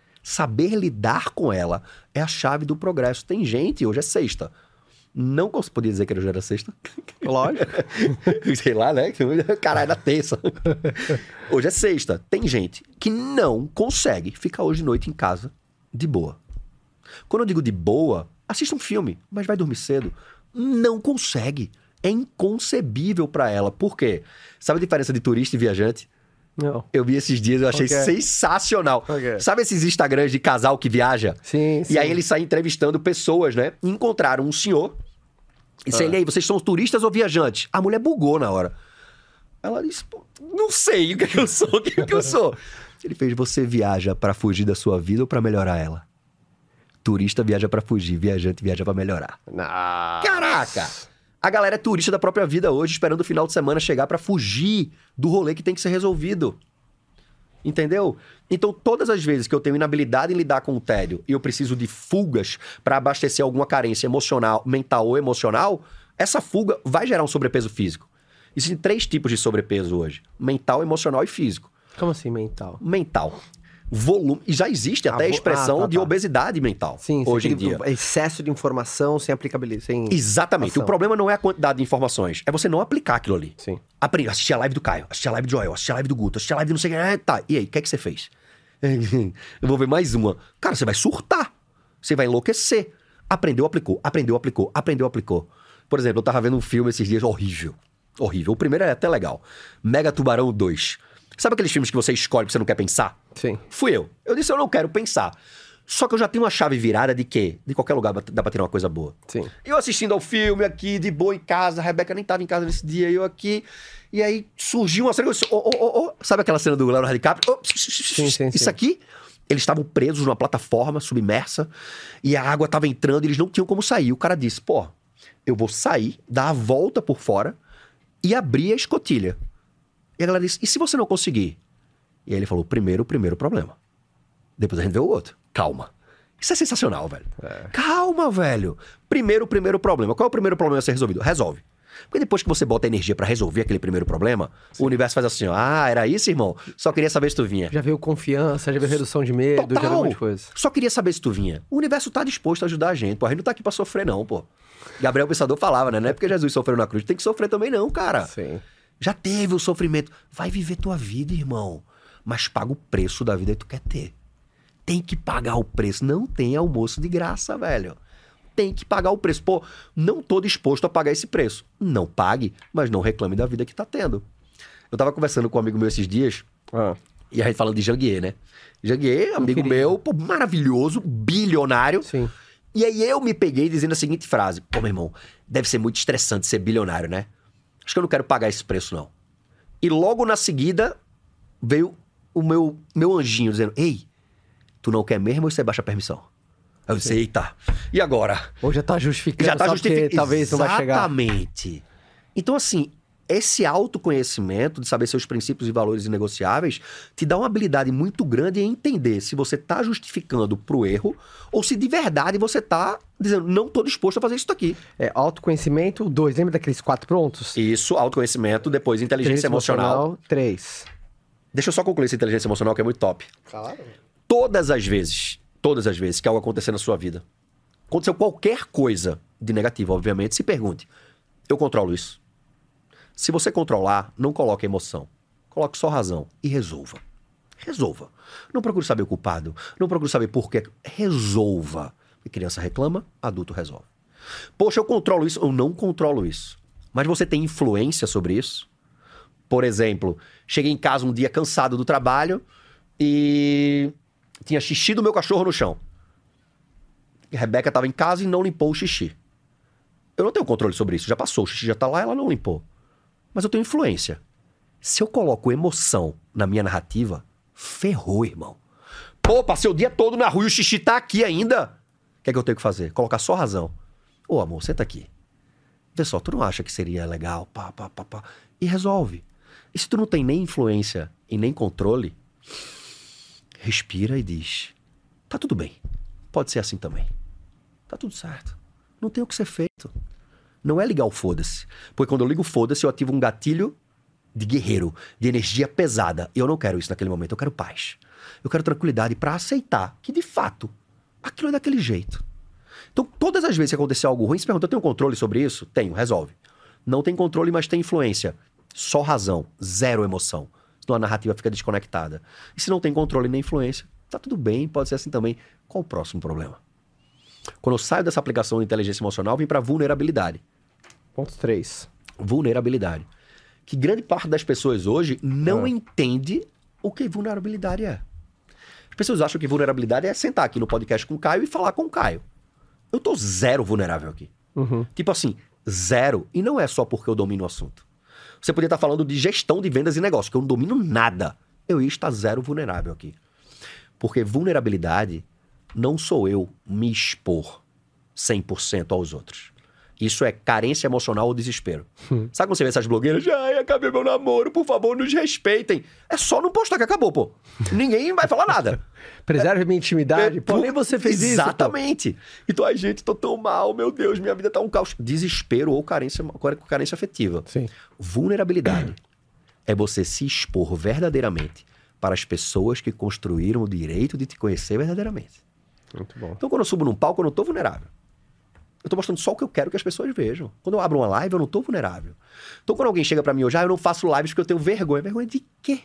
Saber lidar com ela é a chave do progresso. Tem gente, hoje é sexta. Não consigo podia dizer que hoje era sexta. Lógico. Sei lá, né? Caralho, era terça. Hoje é sexta. Tem gente que não consegue ficar hoje de noite em casa de boa. Quando eu digo de boa, assista um filme, mas vai dormir cedo. Não consegue. É inconcebível pra ela. Por quê? Sabe a diferença de turista e viajante? Não. Eu vi esses dias, eu achei Okay. sensacional. Okay. Sabe esses Instagrams de casal que viaja? Sim, sim. E aí eles saem entrevistando pessoas, né? E encontraram um senhor. E disse, Ah. ele aí, vocês são turistas ou viajantes? A mulher bugou na hora. Ela disse, pô, não sei o que, é que eu sou, o que, é que eu sou. Ele fez, você viaja pra fugir da sua vida ou pra melhorar ela? Turista viaja pra fugir, viajante viaja pra melhorar. Nossa. Caraca! A galera é turista da própria vida hoje, esperando o final de semana chegar pra fugir do rolê que tem que ser resolvido. Entendeu? Então, todas as vezes que eu tenho inabilidade em lidar com o tédio e eu preciso de fugas pra abastecer alguma carência emocional, mental ou emocional, essa fuga vai gerar um sobrepeso físico. Existem três tipos de sobrepeso hoje: mental, emocional e físico. Como assim, mental? Mental. Volume. E já existe até Ah, a vo- expressão ah, tá, de tá. obesidade mental. Sim, hoje em aquele dia. excesso de informação sem aplicabilidade. Sem... Exatamente. ação. O problema não é a quantidade de informações, é você não aplicar aquilo ali. Sim. Aprendi, assisti a live do Caio, assisti a live do Joel, assisti a live do Guto, assisti a live do não sei o que. Ah, tá, e aí, o que é que você fez? Eu vou ver mais uma. Cara, você vai surtar. Você vai enlouquecer. Aprendeu, aplicou. Aprendeu, aplicou. Aprendeu, aplicou. Por exemplo, eu tava vendo um filme esses dias horrível. Horrível. O primeiro é até legal. Mega Tubarão dois. Sabe aqueles filmes que você escolhe que você não quer pensar? Sim. Fui eu. Eu disse, eu não quero pensar. Só que eu já tenho uma chave virada de quê? De qualquer lugar dá pra tirar uma coisa boa. Sim. Eu assistindo ao filme aqui, de boa em casa, a Rebeca nem tava em casa nesse dia, eu aqui. E aí surgiu uma cena, eu disse, oh, oh, oh, oh. Sabe aquela cena do Leonardo DiCaprio? Oh, sim, sim. Isso aqui, eles estavam presos numa plataforma submersa e a água tava entrando e eles não tinham como sair. O cara disse, pô, eu vou sair, dar a volta por fora e abrir a escotilha. E a galera disse, e se você não conseguir? E aí ele falou, primeiro, o primeiro problema. Depois a gente vê o outro. Calma. Isso é sensacional, velho. É. Calma, velho. Primeiro, o primeiro problema. Qual é o primeiro problema a ser resolvido? Resolve. Porque depois que você bota energia pra resolver aquele primeiro problema, sim, o universo faz assim, ó. Ah, era isso, irmão? Só queria saber se tu vinha. Já veio confiança, já veio redução de medo, Total. já veio um monte de coisa. Só queria saber se tu vinha. O universo tá disposto a ajudar a gente, pô. A gente não tá aqui pra sofrer, não, pô. Gabriel Pensador falava, né? Não é porque Jesus sofreu na cruz, tem que sofrer também não, cara. Sim. Já teve o sofrimento. Vai viver tua vida, irmão. Mas paga o preço da vida que tu quer ter. Tem que pagar o preço. Não tem almoço de graça, velho. Tem que pagar o preço. Pô, não tô disposto a pagar esse preço. Não pague, mas não reclame da vida que tá tendo. Eu tava conversando com um amigo meu esses dias, Ah. e a gente falando de Janguier, né? Janguier, amigo querido. meu, pô, maravilhoso, bilionário. Sim. E aí eu me peguei dizendo a seguinte frase. Pô, meu irmão, deve ser muito estressante ser bilionário, né? Acho que eu não quero pagar esse preço, não. E logo na seguida, veio o meu, meu anjinho dizendo, ei, tu não quer mesmo ou você baixa a permissão? Aí eu disse, eita, e agora? Ou já tá justificando, Já tá só porque justificando. talvez não vai chegar. Exatamente. Então, assim, esse autoconhecimento de saber seus princípios e valores inegociáveis te dá uma habilidade muito grande em entender se você tá justificando pro erro ou se de verdade você tá dizendo, não tô disposto a fazer isso aqui. É, autoconhecimento, dois. Lembra daqueles quatro prontos? Isso, autoconhecimento, depois inteligência Três, emocional. Três. Deixa eu só concluir essa inteligência emocional que é muito top. Claro. Todas as vezes, todas as vezes que algo acontecer na sua vida, aconteceu qualquer coisa de negativo, obviamente, se pergunte, eu controlo isso? Se você controlar, não coloque emoção. Coloque só razão e resolva. Resolva. Não procure saber o culpado. Não procure saber por quê. Resolva. E criança reclama, adulto resolve. Poxa, eu controlo isso. Eu não controlo isso. Mas você tem influência sobre isso? Por exemplo, cheguei em casa um dia cansado do trabalho e tinha xixi do meu cachorro no chão. A Rebeca estava em casa e não limpou o xixi. Eu não tenho controle sobre isso. Já passou, o xixi já está lá, ela não limpou. Mas eu tenho influência. Se eu coloco emoção na minha narrativa, ferrou, irmão. Pô, passei o dia todo na rua e o xixi tá aqui ainda. O que é que eu tenho que fazer? Colocar só razão. Ô, amor, senta aqui. Vê só, tu não acha que seria legal? Pá, pá, pá, pá. E resolve. E se tu não tem nem influência e nem controle, respira e diz, tá tudo bem. Pode ser assim também. Tá tudo certo. Não tem o que ser feito. Não é ligar o foda-se. Porque quando eu ligo o foda-se, eu ativo um gatilho de guerreiro, de energia pesada. E eu não quero isso naquele momento. Eu quero paz. Eu quero tranquilidade pra aceitar que, de fato, aquilo é daquele jeito. Então, todas as vezes que acontecer algo ruim, se pergunta, eu tenho controle sobre isso? Tenho, resolve. Não tem controle, mas tem influência. Só razão, zero emoção. Senão a narrativa fica desconectada. E se não tem controle nem influência, tá tudo bem, pode ser assim também. Qual o próximo problema? Quando eu saio dessa aplicação de inteligência emocional, vem pra vulnerabilidade. Ponto três. Vulnerabilidade. Que grande parte das pessoas hoje não ah. entende o que vulnerabilidade é. As pessoas acham que vulnerabilidade é sentar aqui no podcast com o Caio e falar com o Caio. Eu tô zero vulnerável aqui. Uhum. Tipo assim, zero. E não é só porque eu domino o assunto. Você podia estar falando de gestão de vendas e negócios, que eu não domino nada. Eu ia estar zero vulnerável aqui. Porque vulnerabilidade não sou eu me expor cem por cento aos outros. Isso é carência emocional ou desespero. Hum. Sabe quando você vê essas blogueiras? Ai, acabei meu namoro, por favor, nos respeitem. É só não postar que acabou, pô. Ninguém vai falar nada. Preserve é, minha intimidade. É, pô, nem você fez exatamente. isso. Exatamente. Então, ai, gente, tô tão mal, meu Deus, minha vida tá um caos. Desespero ou carência, carência afetiva. Sim. Vulnerabilidade é você se expor verdadeiramente para as pessoas que construíram o direito de te conhecer verdadeiramente. Muito bom. Então, quando eu subo num palco, eu não tô vulnerável. Eu tô mostrando só o que eu quero que as pessoas vejam. Quando eu abro uma live, eu não tô vulnerável. Então, quando alguém chega pra mim hoje, ah, eu não faço lives porque eu tenho vergonha. Vergonha de quê?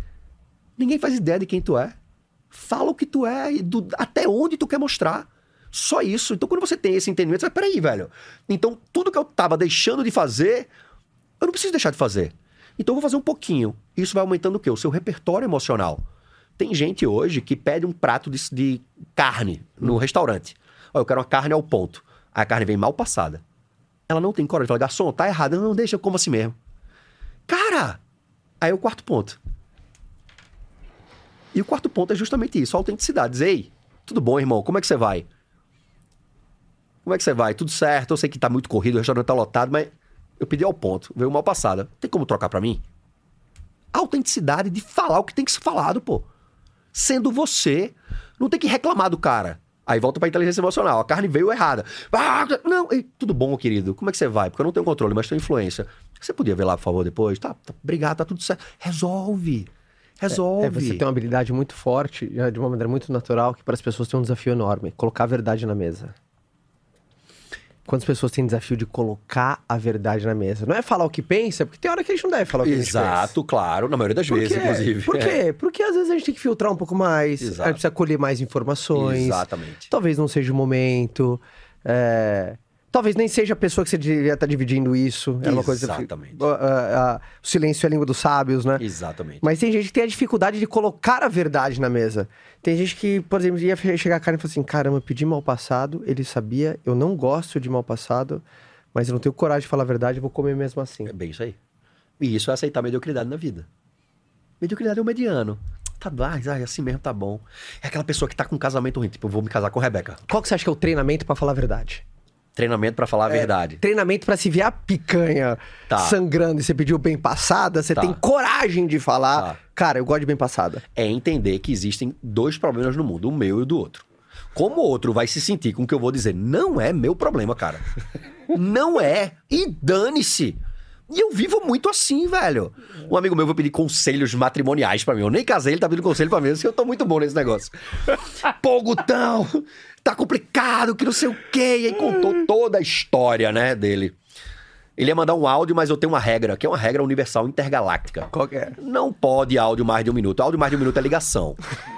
Ninguém faz ideia de quem tu é. Fala o que tu é e do, até onde tu quer mostrar. Só isso. Então, quando você tem esse entendimento, você vai, peraí, velho. Então, tudo que eu tava deixando de fazer, eu não preciso deixar de fazer. Então, eu vou fazer um pouquinho. Isso vai aumentando o quê? O seu repertório emocional. Tem gente hoje que pede um prato de, de carne no hum. restaurante. Ó, eu quero uma carne ao ponto. A carne vem mal passada. Ela não tem coragem de falar, garçom, tá errado. Não, não deixa, eu como assim mesmo. Cara! Aí é o quarto ponto. E o quarto ponto é justamente isso, a autenticidade. Dizer, ei, tudo bom, irmão? Como é que você vai? Como é que você vai? Tudo certo, eu sei que tá muito corrido, o restaurante tá lotado, mas eu pedi ao ponto, veio mal passada. Tem como trocar pra mim? A autenticidade de falar o que tem que ser falado, pô. Sendo você, não tem que reclamar do cara. Aí volta pra inteligência emocional. A carne veio errada. Ah, não, ei, tudo bom, querido? Como é que você vai? Porque eu não tenho controle, mas tenho influência. Você podia ver lá, por favor, depois? Tá, tá obrigado, tá tudo certo. Resolve. Resolve. É, é, você tem uma habilidade muito forte, de uma maneira muito natural, que para as pessoas tem um desafio enorme. Colocar a verdade na mesa. Quantas pessoas têm desafio de colocar a verdade na mesa? Não é falar o que pensa, porque tem hora que a gente não deve falar o que Exato, a gente pensa. Exato, claro. Na maioria das Por vezes, quê? inclusive. Por quê? É. Porque às vezes a gente tem que filtrar um pouco mais. Exato. A gente precisa colher mais informações. Exatamente. Talvez não seja o momento. É... Talvez nem seja a pessoa que você deveria estar dividindo isso. É uma coisa. Exatamente. Uh, uh, uh, o silêncio é a língua dos sábios, né? Exatamente. Mas tem gente que tem a dificuldade de colocar a verdade na mesa. Tem gente que, por exemplo, ia chegar a cara e falar assim: caramba, eu pedi mal passado, ele sabia, eu não gosto de mal passado, mas eu não tenho coragem de falar a verdade, eu vou comer mesmo assim. É bem isso aí. E isso é aceitar a mediocridade na vida. Mediocridade é o mediano. Tá, ai, ai, assim mesmo tá bom. É aquela pessoa que tá com um casamento ruim, tipo, eu vou me casar com a Rebeca. Qual que você acha que é o treinamento pra falar a verdade? Treinamento pra falar a é, verdade. Treinamento pra se ver a picanha tá. sangrando e você pediu bem passada, você tá. tem coragem de falar, tá. cara, eu gosto de bem passada. É entender que existem dois problemas no mundo, o meu e o do outro. Como o outro vai se sentir com o que eu vou dizer, não é meu problema, cara. Não é. E dane-se. E eu vivo muito assim, velho. Um amigo meu veio pedir conselhos matrimoniais pra mim. Eu nem casei, ele tá pedindo conselho pra mim. Eu tô muito bom nesse negócio. Pô, Gutão, tá complicado, que não sei o quê. E aí contou toda a história, né, dele. Ele ia mandar um áudio, mas eu tenho uma regra, que é uma regra universal intergaláctica. Qual que é? Não pode áudio mais de um minuto. Áudio mais de um minuto é ligação.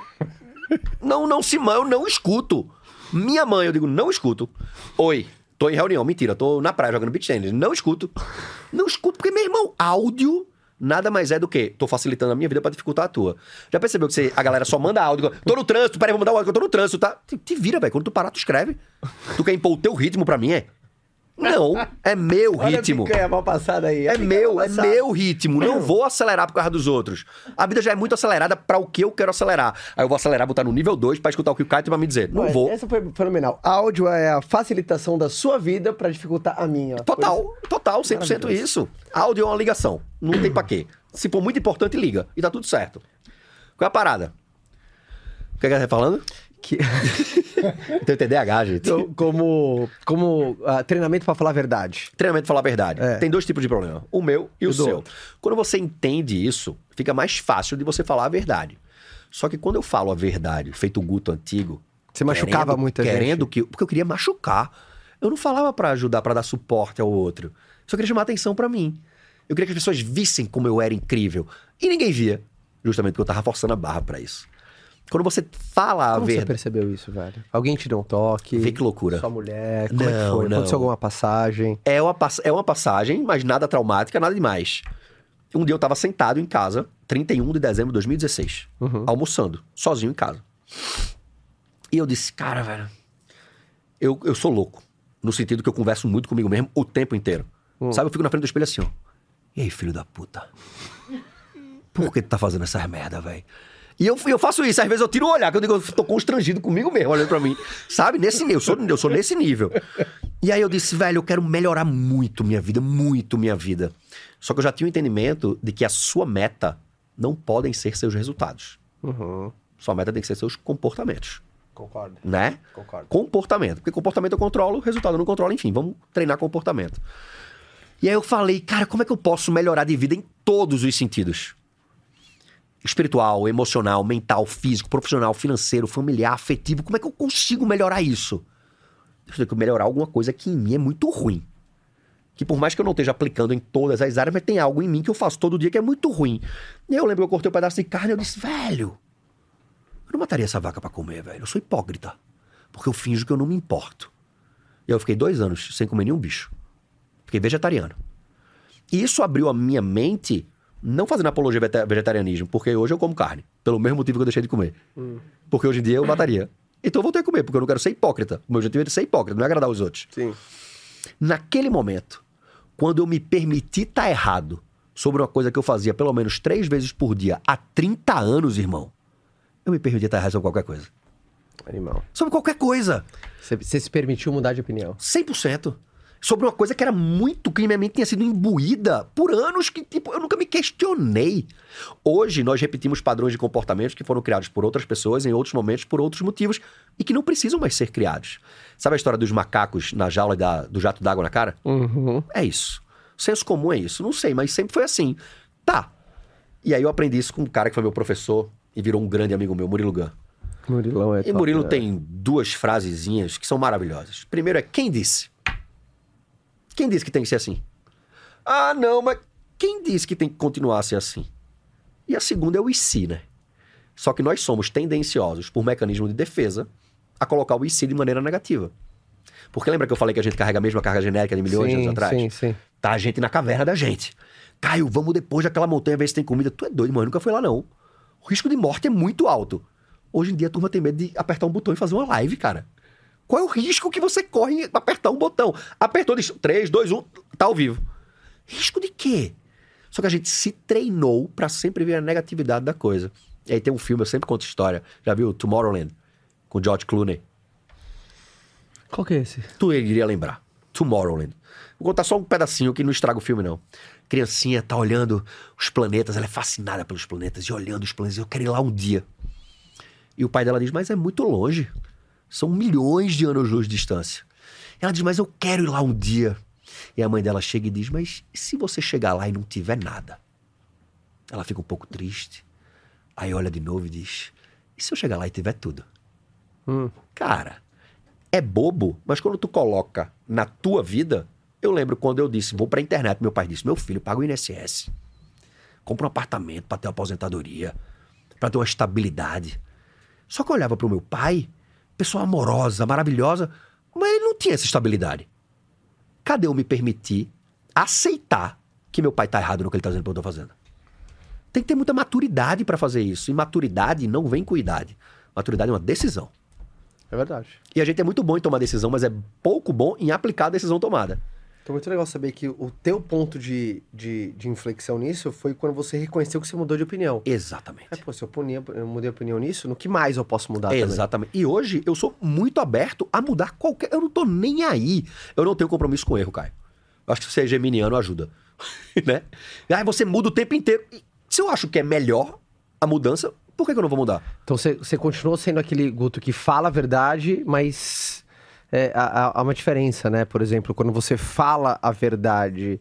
não, não se eu não escuto. Minha mãe, eu digo, não escuto. Oi. Tô em reunião, mentira, tô na praia jogando beach tennis. Não escuto. Não escuto, porque, meu irmão, áudio nada mais é do que tô facilitando a minha vida pra dificultar a tua. Já percebeu que você, a galera só manda áudio? Tô no trânsito, peraí, vou mandar um áudio, eu tô no trânsito, tá? Te, te vira, velho. Quando tu parar, tu escreve. Tu quer impor o teu ritmo pra mim, é? Não, é meu ritmo. Olha a mal passada aí. É meu, é meu ritmo. Não vou acelerar por causa dos outros. A vida já é muito acelerada pra o que eu quero acelerar. Aí eu vou acelerar, botar no nível dois pra escutar o que o Caio tem pra me dizer. Não Mas vou. essa foi fenomenal. Áudio é a facilitação da sua vida pra dificultar a minha. Total, total, cem por cento isso. Áudio é uma ligação. Não tem pra quê. Se for muito importante, liga. E tá tudo certo. Qual é a parada? O que é que você tá falando? Que... Tem T D A H, gente. Então, como como uh, treinamento pra falar a verdade. Treinamento pra falar a verdade. É. Tem dois tipos de problema. O meu e o, do seu. outro. Quando você entende isso, fica mais fácil de você falar a verdade. Só que quando eu falo a verdade, feito o Guto antigo... Você machucava querendo, muita gente. Querendo que... Porque eu queria machucar. Eu não falava pra ajudar, pra dar suporte ao outro. Só queria chamar atenção pra mim. Eu queria que as pessoas vissem como eu era incrível. E ninguém via. Justamente porque eu tava forçando a barra pra isso. Quando você fala a Como verdade... você percebeu isso, velho? Alguém te deu um toque? Vê que loucura. Sua mulher? Como Não, é que foi? não. Aconteceu alguma passagem? É uma, pass- é uma passagem, mas nada traumática, nada demais. Um dia eu tava sentado em casa, trinta e um de dezembro de dois mil e dezesseis, Uhum. almoçando, sozinho em casa. E eu disse, cara, velho, eu, eu sou louco. No sentido que eu converso muito comigo mesmo o tempo inteiro. Hum. Sabe, eu fico na frente do espelho assim, ó. E aí, filho da puta? Por que tu tá fazendo essas merda, velho? E eu, eu faço isso, às vezes eu tiro o olhar, que eu digo, eu tô constrangido comigo mesmo, olhando pra mim. Sabe? Nesse nível, eu sou, eu sou nesse nível. E aí eu disse, velho, eu quero melhorar muito minha vida, muito minha vida. Só que eu já tinha o entendimento de que a sua meta não podem ser seus resultados. Uhum. Sua meta tem que ser seus comportamentos, Concordo. né? Concordo. Comportamento. Porque comportamento eu controlo, resultado eu não controlo, enfim, vamos treinar comportamento. E aí eu falei, cara, como é que eu posso melhorar de vida em todos os sentidos? Espiritual, emocional, mental, físico, profissional, financeiro, familiar, afetivo. Como é que eu consigo melhorar isso? Eu tenho que melhorar alguma coisa que em mim é muito ruim. Que por mais que eu não esteja aplicando em todas as áreas, mas tem algo em mim que eu faço todo dia que é muito ruim. E aí eu lembro que eu cortei um pedaço de carne e eu disse, velho, eu não mataria essa vaca pra comer, velho. Eu sou hipócrita. Porque eu finjo que eu não me importo. E aí eu fiquei dois anos sem comer nenhum bicho. Fiquei vegetariano. E isso abriu a minha mente... Não fazendo apologia ao vegetarianismo, porque hoje eu como carne. Pelo mesmo motivo que eu deixei de comer. Hum. Porque hoje em dia eu mataria. Então eu voltei a comer, porque eu não quero ser hipócrita. O meu objetivo é ser hipócrita, não é agradar os outros. Sim. Naquele momento, quando eu me permiti estar errado sobre uma coisa que eu fazia pelo menos três vezes por dia há trinta anos, irmão, eu me permiti estar errado sobre qualquer coisa. Animal. Sobre qualquer coisa. Você, você se permitiu mudar de opinião? cem por cento. Sobre uma coisa que era muito, que minha mente tinha sido imbuída por anos, que tipo, eu nunca me questionei. Hoje, nós repetimos padrões de comportamentos que foram criados por outras pessoas, em outros momentos, por outros motivos, e que não precisam mais ser criados. Sabe a história dos macacos na jaula da, do jato d'água na cara? Uhum. É isso. Senso comum é isso. Não sei, mas sempre foi assim. Tá. E aí eu aprendi isso com um cara que foi meu professor e virou um grande amigo meu, Murilo Gun. Murilão é E top, Murilo né? tem duas frasezinhas que são maravilhosas. Primeiro é, quem disse? Quem disse que tem que ser assim? Ah, não, mas quem disse que tem que continuar a ser assim? E a segunda é o e se, né? Só que nós somos tendenciosos, por mecanismo de defesa, a colocar o e se de maneira negativa. Porque lembra que eu falei que a gente carrega a mesma carga genérica de milhões de anos atrás? Sim, sim. Tá a gente na caverna da gente. Caio, vamos depois daquela montanha ver se tem comida. Tu é doido, mano, nunca foi lá não. O risco de morte é muito alto. Hoje em dia a turma tem medo de apertar um botão e fazer uma live, cara. Qual é o risco que você corre em apertar um botão? Apertou, diz três, dois, um, tá ao vivo. Risco de quê? Só que a gente se treinou pra sempre ver a negatividade da coisa. E aí tem um filme, eu sempre conto história. Já viu Tomorrowland? Com o George Clooney. Qual que é esse? Tu iria lembrar. Tomorrowland. Vou contar só um pedacinho que não estraga o filme, não. Criancinha tá olhando os planetas, ela é fascinada pelos planetas e olhando os planetas. Eu quero ir lá um dia. E o pai dela diz, mas é muito longe. São milhões de anos-luz de distância. Ela diz, mas eu quero ir lá um dia. E a mãe dela chega e diz, mas e se você chegar lá e não tiver nada? Ela fica um pouco triste. Aí olha de novo e diz, e se eu chegar lá e tiver tudo? Hum. Cara, é bobo, mas quando tu coloca na tua vida... Eu lembro quando eu disse, vou pra internet, meu pai disse, meu filho, paga o I N S S. Compra um apartamento pra ter uma aposentadoria, pra ter uma estabilidade. Só que eu olhava pro meu pai, pessoa amorosa, maravilhosa, mas ele não tinha essa estabilidade. Cadê eu me permitir aceitar que meu pai tá errado no que ele tá dizendo que eu tô fazendo? Tem que ter muita maturidade pra fazer isso. E maturidade não vem com idade. Maturidade é uma decisão. É verdade. E a gente é muito bom em tomar decisão, mas é pouco bom em aplicar a decisão tomada. Então, muito legal saber que o teu ponto de, de, de inflexão nisso foi quando você reconheceu que você mudou de opinião. Exatamente. É, pô, se eu, ponia, eu mudei a opinião nisso, no que mais eu posso mudar também? Exatamente. E hoje eu sou muito aberto a mudar qualquer... Eu não tô nem aí. Eu não tenho compromisso com erro, Caio. Eu acho que ser geminiano ajuda. Né? Aí você muda o tempo inteiro. E se eu acho que é melhor a mudança, por que, que eu não vou mudar? Então você, você continuou sendo aquele Guto que fala a verdade, mas... É, há, há uma diferença, né? Por exemplo, quando você fala a verdade,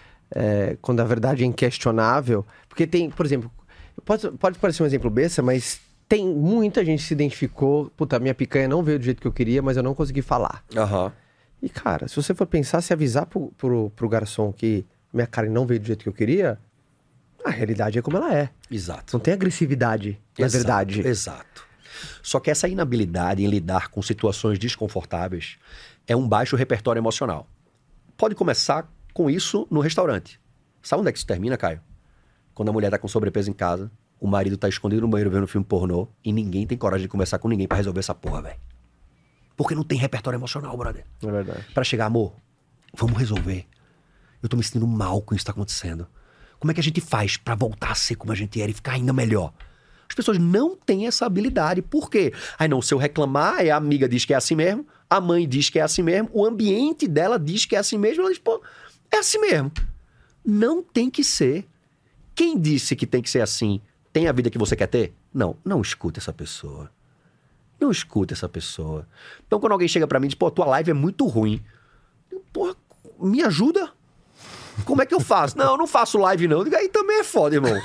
é, quando a verdade é inquestionável... Porque tem, por exemplo, pode, pode parecer um exemplo besta, mas tem muita gente que se identificou... Puta, minha picanha não veio do jeito que eu queria, mas eu não consegui falar. Aham. Uhum. E, cara, se você for pensar, se avisar pro, pro, pro garçom que minha carne não veio do jeito que eu queria... A realidade é como ela é. Exato. Não tem agressividade, na Exato, verdade. Exato. Só que essa inabilidade em lidar com situações desconfortáveis é um baixo repertório emocional. Pode começar com isso no restaurante. Sabe onde é que isso termina, Caio? Quando a mulher tá com sobrepeso em casa, o marido tá escondido no banheiro vendo um filme pornô e ninguém tem coragem de conversar com ninguém pra resolver essa porra, velho. Porque não tem repertório emocional, brother. É verdade. Pra chegar, amor, vamos resolver. Eu tô me sentindo mal com isso que tá acontecendo. Como é que a gente faz pra voltar a ser como a gente era e ficar ainda melhor? As pessoas não têm essa habilidade. Por quê? Aí não, se eu reclamar, a amiga diz que é assim mesmo, a mãe diz que é assim mesmo, o ambiente dela diz que é assim mesmo, ela diz, pô, é assim mesmo. Não tem que ser. Quem disse que tem que ser assim, tem a vida que você quer ter? Não, não escuta essa pessoa. Não escuta essa pessoa. Então quando alguém chega pra mim e diz, pô, tua live é muito ruim. Porra, me ajuda? Como é que eu faço? Não, eu não faço live não. Eu digo, aí também é foda, irmão.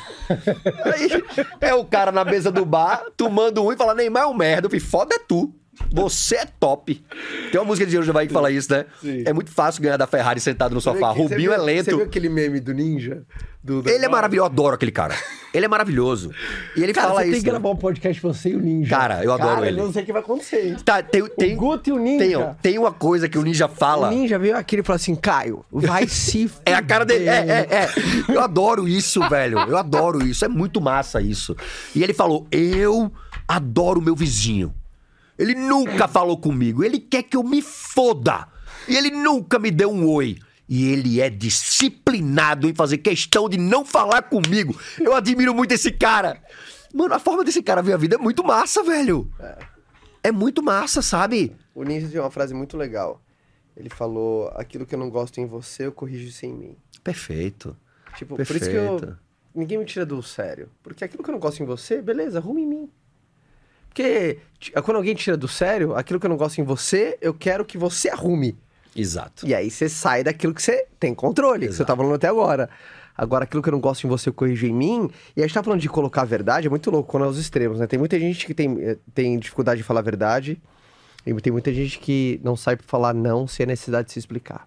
Aí é o cara na mesa do bar, tomando um e fala, Neymar é um merda. Eu falei, foda é tu. Você é top. Tem uma música de Jerusalém que fala isso, né? Sim. É muito fácil ganhar da Ferrari sentado no sofá. Você Rubinho viu, é lento. Você viu aquele meme do Ninja? Do, do ele é maravilhoso, eu adoro aquele cara. Ele é maravilhoso. E ele cara, fala você isso. Tem que gravar um podcast você e o Ninja. Cara, eu adoro cara, ele. Eu não sei o que vai acontecer. Tá, tem, tem, o Guto e o Ninja. Tem, tem uma coisa que o Ninja fala. O Ninja veio aqui e falou assim, Caio, vai se É a cara dele. É, é, é. Eu adoro isso, velho. Eu adoro isso. É muito massa isso. E ele falou, eu adoro o meu vizinho. Ele nunca falou comigo. Ele quer que eu me foda. E ele nunca me deu um oi. E ele é disciplinado em fazer questão de não falar comigo. Eu admiro muito esse cara. Mano, a forma desse cara ver a vida é muito massa, velho. É, é muito massa, sabe? O Ninja tinha uma frase muito legal. Ele falou, aquilo que eu não gosto em você, eu corrijo isso em mim. Perfeito. Tipo, Perfeito. por isso que eu... Ninguém me tira do sério. Porque aquilo que eu não gosto em você, beleza, arruma em mim. Porque quando alguém tira do sério, aquilo que eu não gosto em você, eu quero que você arrume. Exato. E aí você sai daquilo que você tem controle, Exato. Que você tá falando até agora. Agora, aquilo que eu não gosto em você, eu corrijo em mim. E a gente tá falando de colocar a verdade, é muito louco quando é os extremos, né? Tem muita gente que tem, tem dificuldade de falar a verdade. E tem muita gente que não sabe falar não sem a necessidade de se explicar.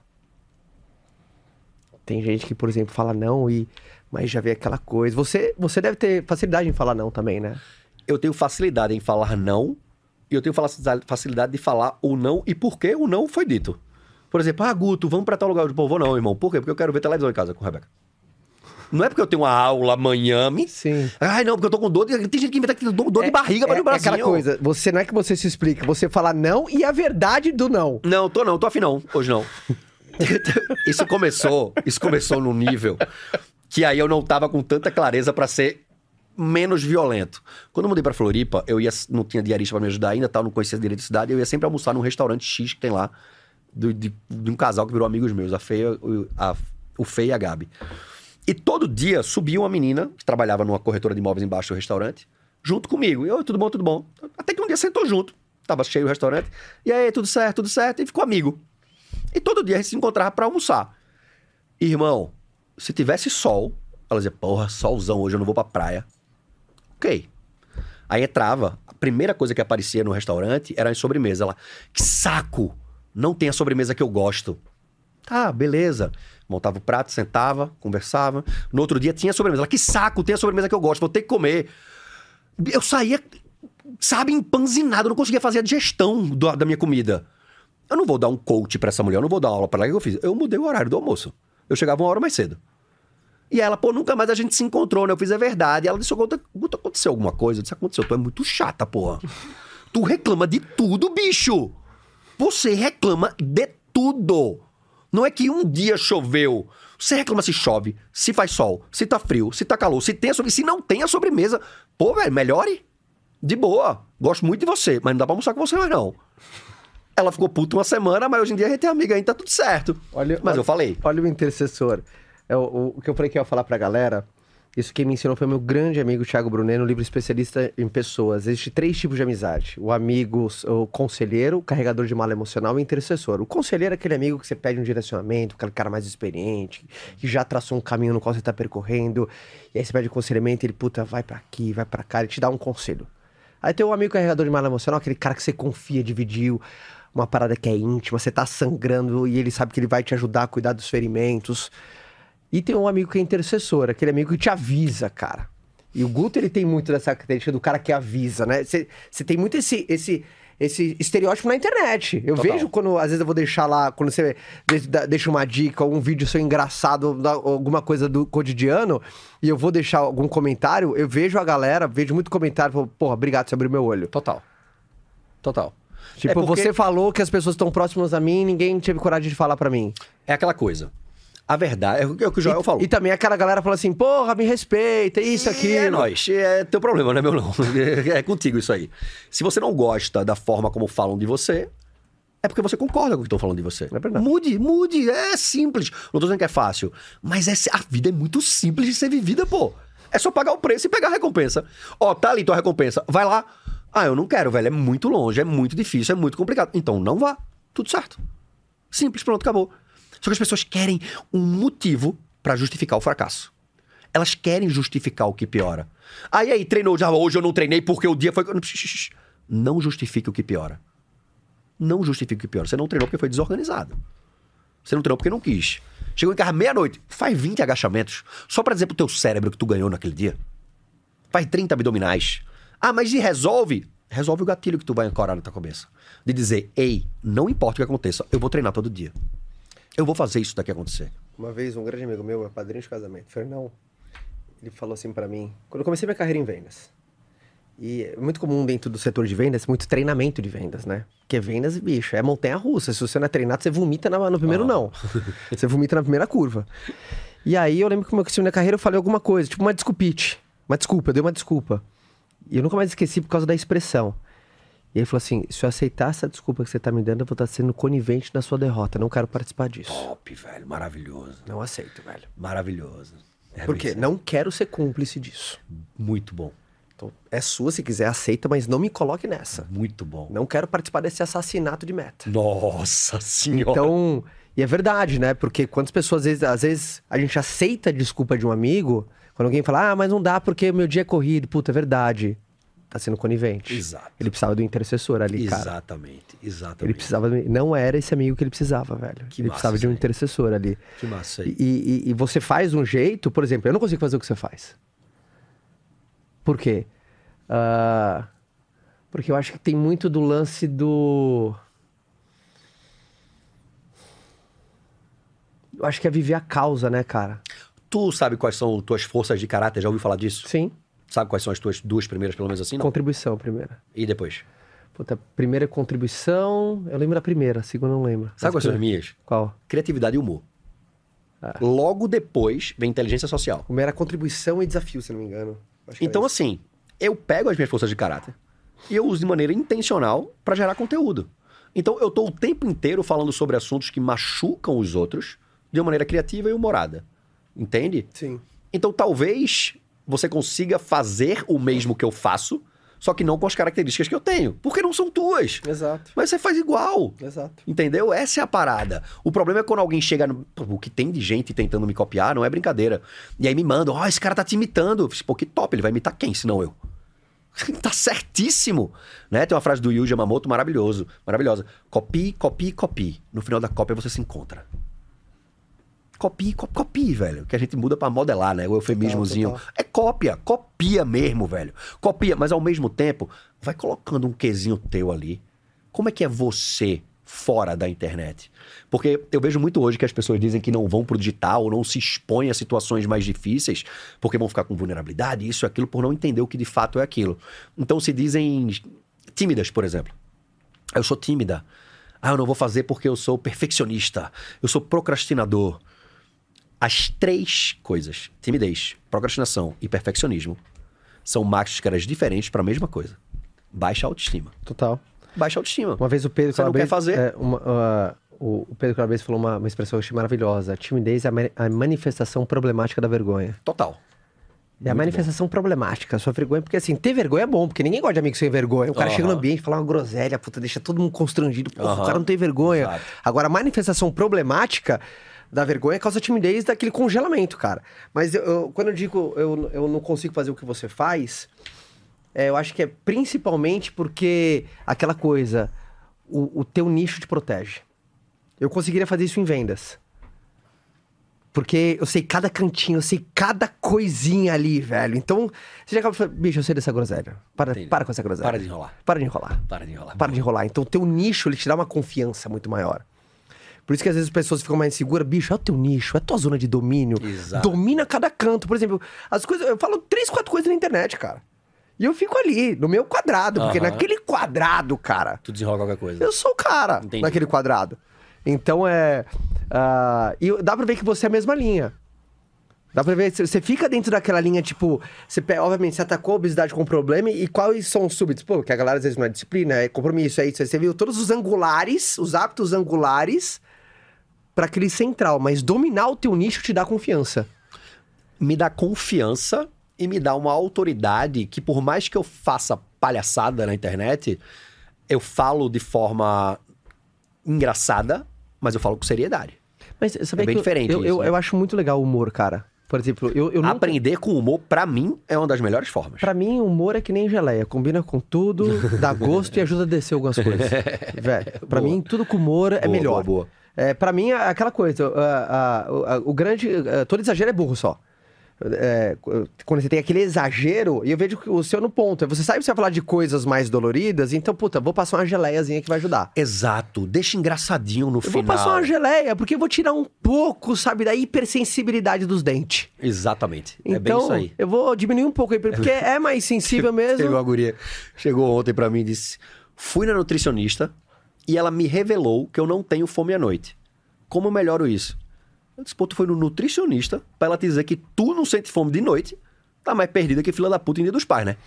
Tem gente que, por exemplo, fala não e... Mas já vê aquela coisa. Você, você deve ter facilidade em falar não também, né? Eu tenho facilidade em falar não. E eu tenho facilidade de falar o não e por que o não foi dito. Por exemplo, ah, Guto, vamos pra tal lugar. Eu vou não, irmão. Por quê? Porque eu quero ver televisão em casa com a Rebeca. Não é porque eu tenho uma aula amanhã. Me... Sim. Ai, não, porque eu tô com dor. De... Tem gente que inventa que tem dor é, de barriga pra é, ir no Brasil. É aquela coisa, você, não é que você se explica, você fala não e a verdade do não. Não, tô não, tô afim não. Hoje não. Isso começou, isso começou num nível que aí eu não tava com tanta clareza pra ser menos violento. Quando eu mudei pra Floripa, eu ia, não tinha diarista pra me ajudar ainda, tal, não conhecia direito de cidade, eu ia sempre almoçar num restaurante X que tem lá, do, de, de um casal que virou amigos meus, a Feia, o, a, o Fê e a Gabi. E todo dia subia uma menina, que trabalhava numa corretora de imóveis embaixo do restaurante, junto comigo. E eu, tudo bom, tudo bom. Até que um dia sentou junto, tava cheio o restaurante, e aí, tudo certo, tudo certo, e ficou amigo. E todo dia a gente se encontrava pra almoçar. Irmão, se tivesse sol, ela dizia, porra, solzão, hoje eu não vou pra praia. Ok. Aí entrava, a primeira coisa que aparecia no restaurante era a sobremesa. Ela, que saco! Não tem a sobremesa que eu gosto. Tá, beleza. Montava o prato, sentava, conversava. No outro dia tinha a sobremesa. Ela, que saco, tem a sobremesa que eu gosto, vou ter que comer. Eu saía, sabe, empanzinado, eu não conseguia fazer a digestão do, da minha comida. Eu não vou dar um coach pra essa mulher, eu não vou dar aula pra ela. O que eu fiz? Eu mudei o horário do almoço. Eu chegava uma hora mais cedo. E ela, pô, nunca mais a gente se encontrou, né? Eu fiz, é verdade. E ela disse, Guto, aconteceu alguma coisa? Eu disse, aconteceu, tu é muito chata, porra. Tu reclama de tudo, bicho. Você reclama de tudo. Não é que um dia choveu. Você reclama se chove, se faz sol, se tá frio, se tá calor, se tem a sobremesa, se não tem a sobremesa. Pô, velho, melhore. De boa. Gosto muito de você, mas não dá pra almoçar com você mais, não. Ela ficou puta uma semana, mas hoje em dia a gente é amiga ainda, tá tudo certo. Olha, mas olha, eu falei. Olha o intercessor. É, o, o que eu falei que eu ia falar pra galera, isso quem me ensinou foi meu grande amigo Thiago Brunet, no livro Especialista em Pessoas. Existem três tipos de amizade. O amigo, o conselheiro, o carregador de mala emocional e o intercessor. O conselheiro é aquele amigo que você pede um direcionamento, aquele cara mais experiente, que já traçou um caminho no qual você tá percorrendo. E aí você pede aconselhamento e ele, puta, vai pra aqui, vai pra cá, ele te dá um conselho. Aí tem o amigo carregador de mala emocional, aquele cara que você confia, dividiu uma parada que é íntima, você tá sangrando e ele sabe que ele vai te ajudar a cuidar dos ferimentos. E tem um amigo que é intercessor, aquele amigo que te avisa, cara. E o Guto, ele tem muito dessa característica do cara que avisa, né? Você tem muito esse, esse, esse estereótipo na internet. Eu Total. vejo quando, às vezes eu vou deixar lá, quando você deixa uma dica, ou um vídeo seu engraçado, alguma coisa do cotidiano, e eu vou deixar algum comentário, eu vejo a galera, vejo muito comentário, falo, porra, obrigado, você abriu meu olho. Total. Total. Tipo, é porque... você falou que as pessoas estão próximas a mim, ninguém teve coragem de falar pra mim. É aquela coisa. A verdade, é o que o Joel e, falou. E também aquela galera fala assim, porra, me respeita, isso, aquilo. É nóis, é teu problema, não é meu não. É contigo isso aí. Se você não gosta da forma como falam de você, é porque você concorda com o que estão falando de você. É verdade. Mude, mude, é simples. Não tô dizendo que é fácil, mas é, a vida é muito simples de ser vivida, pô. É só pagar o preço e pegar a recompensa. Ó, tá ali tua recompensa, vai lá. Ah, eu não quero, velho, é muito longe, é muito difícil, é muito complicado. Então não vá, tudo certo. Simples, pronto, acabou. Só que as pessoas querem um motivo pra justificar o fracasso. Elas querem justificar o que piora. Aí, aí, treinou já, hoje eu não treinei porque o dia foi... Não justifique o que piora. Não justifique o que piora. Você não treinou porque foi desorganizado. Você não treinou porque não quis. Chegou em casa meia-noite, faz vinte agachamentos, só pra dizer pro teu cérebro que tu ganhou naquele dia. Faz trinta abdominais. Ah, mas e resolve? Resolve o gatilho que tu vai ancorar na tua cabeça. De dizer, ei, não importa o que aconteça, eu vou treinar todo dia. Eu vou fazer isso daqui acontecer. Uma vez, um grande amigo meu, meu padrinho de casamento, Fernão, ele falou assim pra mim, quando eu comecei minha carreira em vendas, e é muito comum dentro do setor de vendas, muito treinamento de vendas, né? Porque vendas, bicho, é montanha-russa. Se você não é treinado, você vomita na, no primeiro oh. não. Você vomita na primeira curva. E aí, eu lembro que quando eu comecei minha carreira, eu falei alguma coisa, tipo uma desculpite. Uma desculpa, eu dei uma desculpa. E eu nunca mais esqueci por causa da expressão. E ele falou assim, se eu aceitar essa desculpa que você tá me dando, eu vou estar sendo conivente na sua derrota. Não quero participar disso. Top, velho. Maravilhoso. Não aceito, velho. Maravilhoso. É Por quê? Não quero ser cúmplice disso. Muito bom. Então, é sua, se quiser, aceita, mas não me coloque nessa. Muito bom. Não quero participar desse assassinato de meta. Nossa senhora. Então, e é verdade, né? Porque quantas pessoas, às vezes, às vezes, a gente aceita a desculpa de um amigo, quando alguém fala, ah, mas não dá porque meu dia é corrido. Puta, é verdade. Tá sendo conivente. Exato. Ele precisava do intercessor ali, cara. Exatamente, exatamente. Ele precisava... Não era esse amigo que ele precisava, velho. Que ele massa precisava de um aí. intercessor ali. Que massa aí. E, e, e você faz de um jeito... Por exemplo, eu não consigo fazer o que você faz. Por quê? Uh, porque eu acho que tem muito do lance do... Eu acho que é viver a causa, né, cara? Tu sabe quais são tuas forças de caráter? Já ouviu falar disso? Sim. Sabe quais são as tuas duas primeiras, pelo menos assim? Não? Contribuição, primeira. E depois? Puta, primeira é contribuição... Eu lembro da primeira, a segunda eu não lembro. Sabe quais são as minhas? Qual? Criatividade e humor. Ah. Logo depois vem inteligência social. A primeira era contribuição e desafio, se não me engano. Acho que então, assim, eu pego as minhas forças de caráter e eu uso de maneira intencional pra gerar conteúdo. Então, eu tô o tempo inteiro falando sobre assuntos que machucam os outros de uma maneira criativa e humorada. Entende? Sim. Então, talvez... você consiga fazer o mesmo que eu faço, só que não com as características que eu tenho, porque não são tuas. Exato. Mas você faz igual. Exato. Entendeu? Essa é a parada. O problema é quando alguém chega... No... O que tem de gente tentando me copiar não é brincadeira. E aí me mandam, ó, oh, esse cara tá te imitando. Pô, que top, ele vai imitar quem, senão eu? Tá certíssimo. Né? Tem uma frase do Yuji Yamamoto maravilhoso, maravilhosa. Copie, copie, copie. No final da cópia você se encontra. Copie, copie, copie, velho. Que a gente muda pra modelar, né? O eufemismozinho. Total, total. É cópia, copia mesmo, velho. Copia, mas ao mesmo tempo, vai colocando um quezinho teu ali. Como é que é você fora da internet? Porque eu vejo muito hoje que as pessoas dizem que não vão pro digital, ou não se expõem a situações mais difíceis, porque vão ficar com vulnerabilidade, isso e aquilo, por não entender o que de fato é aquilo. Então se dizem tímidas, por exemplo. Eu sou tímida. Ah, eu não vou fazer porque eu sou perfeccionista. Eu sou procrastinador. As três coisas, timidez, procrastinação e perfeccionismo, são máscaras diferentes para a mesma coisa. Baixa autoestima. Total. Baixa autoestima. Uma vez o Pedro Você não Calabrese, quer fazer? É, uma, uh, o, o Pedro Calabrese falou uma, uma expressão que eu achei maravilhosa. Timidez é a, ma a manifestação problemática da vergonha. Total. É a manifestação bom. problemática, a sua vergonha. Porque assim, ter vergonha é bom, porque ninguém gosta de amigo sem vergonha. O cara uhum. chega no ambiente, fala uma groselha, puta, deixa todo mundo constrangido. Pô, uhum. o cara não tem vergonha. Exato. Agora, a manifestação problemática da vergonha causa timidez daquele congelamento, cara. Mas eu, eu, quando eu digo eu, eu não consigo fazer o que você faz, é, eu acho que é principalmente porque aquela coisa, o, o teu nicho te protege. Eu conseguiria fazer isso em vendas. Porque eu sei cada cantinho, eu sei cada coisinha ali, velho. Então, você já acaba falando, bicho, eu sei dessa groselha. Para, para com essa groselha. Para de enrolar. Para de enrolar. Para de enrolar. Para de enrolar. Então, o teu nicho, ele te dá uma confiança muito maior. Por isso que às vezes as pessoas ficam mais inseguras. Bicho, é o teu nicho, é a tua zona de domínio. Exato. Domina cada canto. Por exemplo, as coisas, eu falo três, quatro coisas na internet, cara. E eu fico ali, no meu quadrado. Porque Uhum. naquele quadrado, cara... Tu desenrola qualquer coisa. Eu sou o cara Entendi. naquele quadrado. Então é... Uh, e dá pra ver que você é a mesma linha. Dá pra ver, você fica dentro daquela linha, tipo... Você, obviamente, você atacou a obesidade com problema. E quais são os súbitos? Pô, que a galera às vezes não é disciplina, é compromisso, é isso. Você viu todos os angulares, os hábitos angulares... para aquele central, mas dominar o teu nicho te dá confiança. Me dá confiança e me dá uma autoridade que, por mais que eu faça palhaçada na internet, eu falo de forma engraçada, mas eu falo com seriedade. Mas sabe é bem que diferente eu, isso, eu, né? eu acho muito legal o humor, cara. Por exemplo, eu, eu nunca... Aprender com humor, pra mim, é uma das melhores formas. Pra mim, o humor é que nem geleia. Combina com tudo, dá gosto e ajuda a descer algumas coisas. Velho, pra Boa. mim, tudo com humor é Boa, melhor. boa, boa. É, pra mim, é aquela coisa, uh, uh, uh, o grande, uh, todo exagero é burro só. É, quando você tem aquele exagero, e eu vejo que o seu no ponto, você sabe que você vai falar de coisas mais doloridas, então, puta, vou passar uma geleiazinha que vai ajudar. Exato, deixa engraçadinho no eu final. Vou passar uma geleia, porque eu vou tirar um pouco, sabe, da hipersensibilidade dos dentes. Exatamente, então, é bem isso aí. Eu vou diminuir um pouco, porque é mais sensível mesmo. Chegou a guria, chegou ontem pra mim e disse, fui na nutricionista e ela me revelou que eu não tenho fome à noite. Como eu melhoro isso? Eu disse, pô, tu foi no nutricionista pra ela te dizer que tu não sente fome de noite, tá mais perdida que fila da puta em Dia dos Pais, né?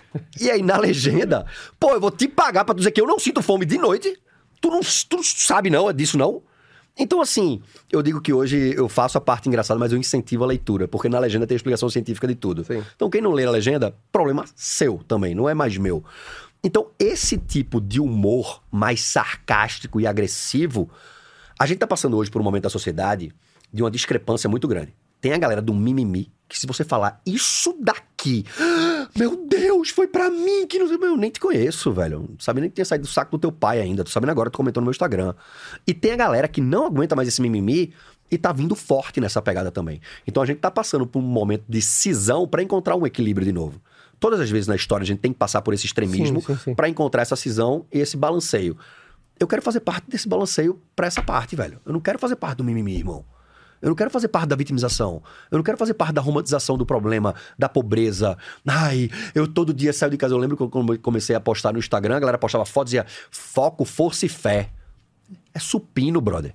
E aí, na legenda, pô, eu vou te pagar pra tu dizer que eu não sinto fome de noite? Tu não, tu não sabe não, é disso não? Então, assim, eu digo que hoje eu faço a parte engraçada, mas eu incentivo a leitura, porque na legenda tem explicação científica de tudo. Sim. Então, quem não lê a legenda, problema seu também, não é mais meu. Então, esse tipo de humor mais sarcástico e agressivo, a gente tá passando hoje por um momento da sociedade de uma discrepância muito grande. Tem a galera do mimimi, que se você falar isso daqui, meu Deus, foi pra mim, que não sei, eu nem te conheço, velho. Não sabe nem que tinha saído do saco do teu pai ainda, tu sabendo agora, tu comentou no meu Instagram. E tem a galera que não aguenta mais esse mimimi e tá vindo forte nessa pegada também. Então a gente tá passando por um momento de cisão pra encontrar um equilíbrio de novo. Todas as vezes na história a gente tem que passar por esse extremismo sim, sim, sim. pra encontrar essa cisão e esse balanceio. Eu quero fazer parte desse balanceio pra essa parte, velho. Eu não quero fazer parte do mimimi, irmão. Eu não quero fazer parte da vitimização. Eu não quero fazer parte da romantização do problema, da pobreza. Ai, eu todo dia saio de casa. Eu lembro que quando comecei a postar no Instagram, a galera postava fotos e dizia foco, força e fé. É supino, brother.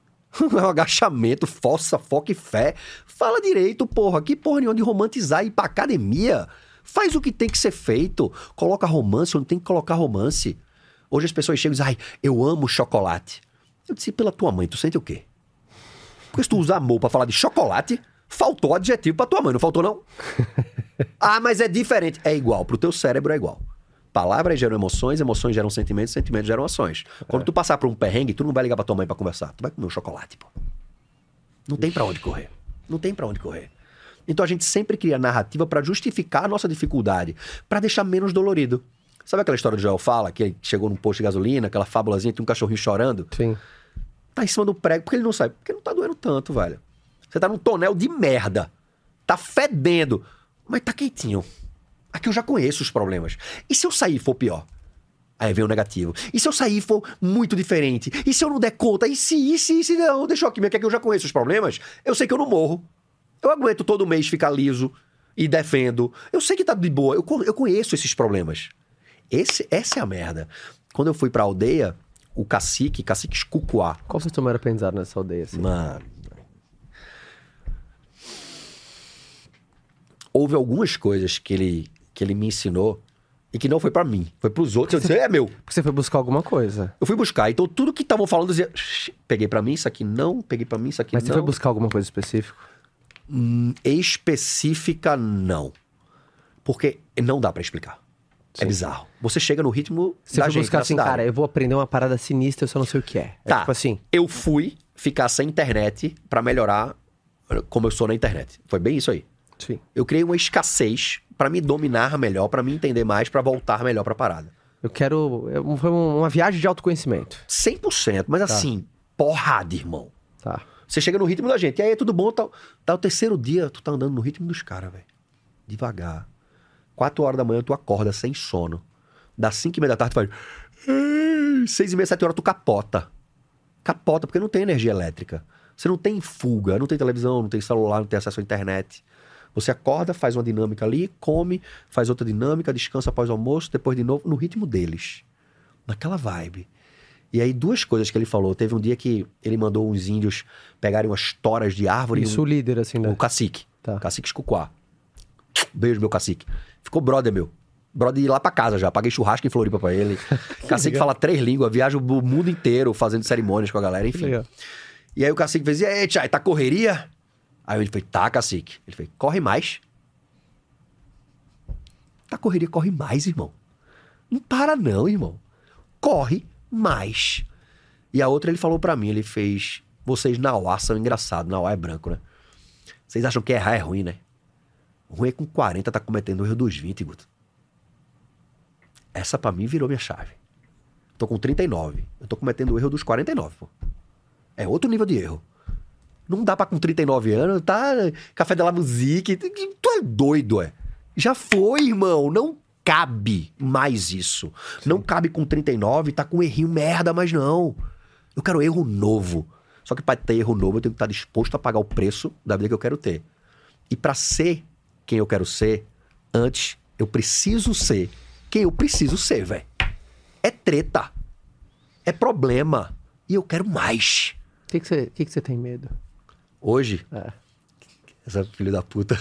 É um agachamento, força, foco e fé. Fala direito, porra. Que porra nenhuma de romantizar e ir pra academia. Faz o que tem que ser feito. Coloca romance onde tem que colocar romance. Hoje as pessoas chegam e dizem, ai, eu amo chocolate. Eu disse, pela tua mãe, tu sente o quê? Porque se tu usa amor pra falar de chocolate, faltou adjetivo pra tua mãe, não faltou não? Ah, mas é diferente. É igual, pro teu cérebro é igual. palavras geram emoções, emoções geram sentimentos, sentimentos geram ações. É. Quando tu passar por um perrengue, tu não vai ligar pra tua mãe pra conversar. Tu vai comer um chocolate, pô. Não tem pra onde correr. Não tem pra onde correr. Então a gente sempre cria narrativa pra justificar a nossa dificuldade, pra deixar menos dolorido. Sabe aquela história do Joel Fala, que ele chegou num posto de gasolina, aquela fábulazinha, tem um cachorrinho chorando? Sim. Tá em cima do prego, porque ele não sai. Porque não tá doendo tanto, velho. Você tá num tonel de merda. Tá fedendo. Mas tá quentinho. Aqui eu já conheço os problemas. E se eu sair e for pior? Aí vem o negativo. E se eu sair e for muito diferente? E se eu não der conta? E se, e se, e se não? Deixa eu aqui, que é que eu já conheço os problemas. Eu sei que eu não morro. Eu aguento todo mês ficar liso e defendo. Eu sei que tá de boa. Eu, eu conheço esses problemas. Esse, essa é a merda. Quando eu fui pra aldeia, o cacique, cacique Escucuá. Qual foi o teu maior aprendizado nessa aldeia? Assim? Mano. Houve algumas coisas que ele, que ele me ensinou e que não foi pra mim, foi pros outros. Eu disse, é meu. Porque você foi buscar alguma coisa. Eu fui buscar. Então tudo que estavam falando, eu dizia, peguei pra mim, isso aqui não, peguei pra mim, isso aqui Mas não. Mas você foi buscar alguma coisa específica? Hum, específica, não. Porque não dá pra explicar. Sim. É bizarro. Você chega no ritmo você da foi gente, buscar assim, cidade. Cara, eu vou aprender uma parada sinistra, eu só não sei o que é. É tá. tipo assim. Eu fui ficar sem internet pra melhorar como eu sou na internet. Foi bem isso aí. Sim. Eu criei uma escassez pra me dominar melhor, pra me entender mais, pra voltar melhor pra parada. Eu quero... Eu, foi uma viagem de autoconhecimento. cem por cento, mas tá. assim, porrada, irmão. Tá. Você chega no ritmo da gente. E aí, tudo bom? Tá, tá o terceiro dia, tu tá andando no ritmo dos caras, velho. Devagar. Quatro horas da manhã, tu acorda sem sono. Das cinco e meia da tarde, tu faz... Seis e meia, sete horas, tu capota. Capota, porque não tem energia elétrica. Você não tem fuga, não tem televisão, não tem celular, não tem acesso à internet. Você acorda, faz uma dinâmica ali, come, faz outra dinâmica, descansa após o almoço, depois de novo, no ritmo deles. Naquela vibe. E aí, duas coisas que ele falou. Teve um dia que ele mandou uns índios pegarem umas toras de árvore. Isso, um, o líder, assim, né? O cacique. Tá. Cacique Escucuá. Beijo, meu cacique. Ficou brother, meu. Brother de ir lá pra casa já. Paguei churrasco em Floripa pra ele. Cacique fala três línguas, viaja o mundo inteiro fazendo cerimônias com a galera, enfim. E aí o cacique fez, e aí, Tchai, tá correria? Aí ele fez, tá, cacique. Ele fez, corre mais. Tá correria, corre mais, irmão. Não para não, irmão. Corre mais. E a outra ele falou pra mim, ele fez, vocês Nauá são engraçados. Nauá é branco, né? Vocês acham que errar é ruim, né? Ruim é com quarenta tá cometendo o erro dos vinte, Guto. Essa pra mim virou minha chave. Tô com trinta e nove. Eu tô cometendo o erro dos quarenta e nove, pô. É outro nível de erro. Não dá pra com trinta e nove anos, tá? Café de la musique. Tu é doido, é? Já foi, irmão. Não cabe mais isso. Sim. Não cabe com trinta e nove, tá com um errinho merda, mas não. Eu quero erro novo. Só que pra ter erro novo, eu tenho que estar disposto a pagar o preço da vida que eu quero ter. E pra ser quem eu quero ser, antes, eu preciso ser quem eu preciso ser, velho. É treta. É problema. E eu quero mais. O que que você que que você tem medo? Hoje? É. Essa filha da puta.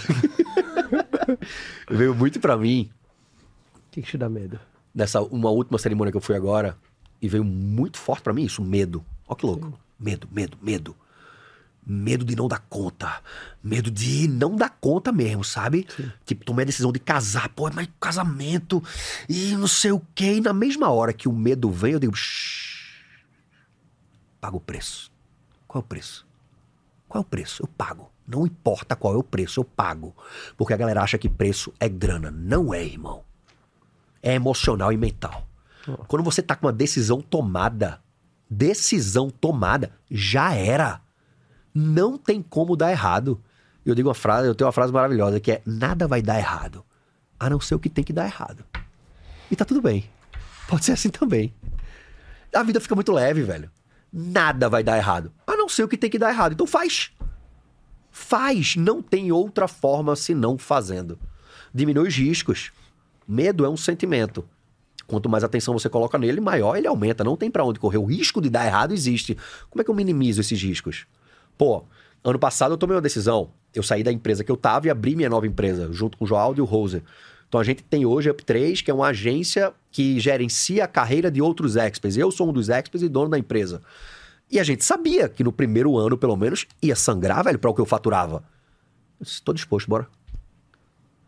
Veio muito pra mim. O que que te dá medo? Nessa uma última cerimônia que eu fui agora, e veio muito forte pra mim isso, medo. Ó que louco. Sim. Medo, medo, medo. Medo de não dar conta. Medo de não dar conta mesmo, sabe? Sim. Tipo, tomei a decisão de casar. Pô, mas casamento e não sei o quê. E na mesma hora que o medo vem, eu digo... Shhh, pago o preço. Qual é o preço? Qual é o preço? Eu pago. Não importa qual é o preço, eu pago. Porque a galera acha que preço é grana. Não é, irmão. É emocional e mental. Oh. Quando você tá com uma decisão tomada, decisão tomada, já era. Não tem como dar errado. Eu digo uma frase, eu tenho uma frase maravilhosa que é: nada vai dar errado, a não ser o que tem que dar errado. E tá tudo bem. Pode ser assim também. A vida fica muito leve, velho. Nada vai dar errado, a não ser o que tem que dar errado. Então faz. Faz. Não tem outra forma senão fazendo. Diminui os riscos. Medo é um sentimento. Quanto mais atenção você coloca nele, maior ele aumenta. Não tem pra onde correr. O risco de dar errado existe. Como é que eu minimizo esses riscos? Pô, ano passado eu tomei uma decisão. Eu saí da empresa que eu tava e abri minha nova empresa, junto com o Joaldo e o Roser. Então a gente tem hoje a Up três, que é uma agência que gerencia a carreira de outros experts. Eu sou um dos experts e dono da empresa. E a gente sabia que no primeiro ano, pelo menos, ia sangrar, velho, para o que eu faturava. Eu disse, tô disposto, bora.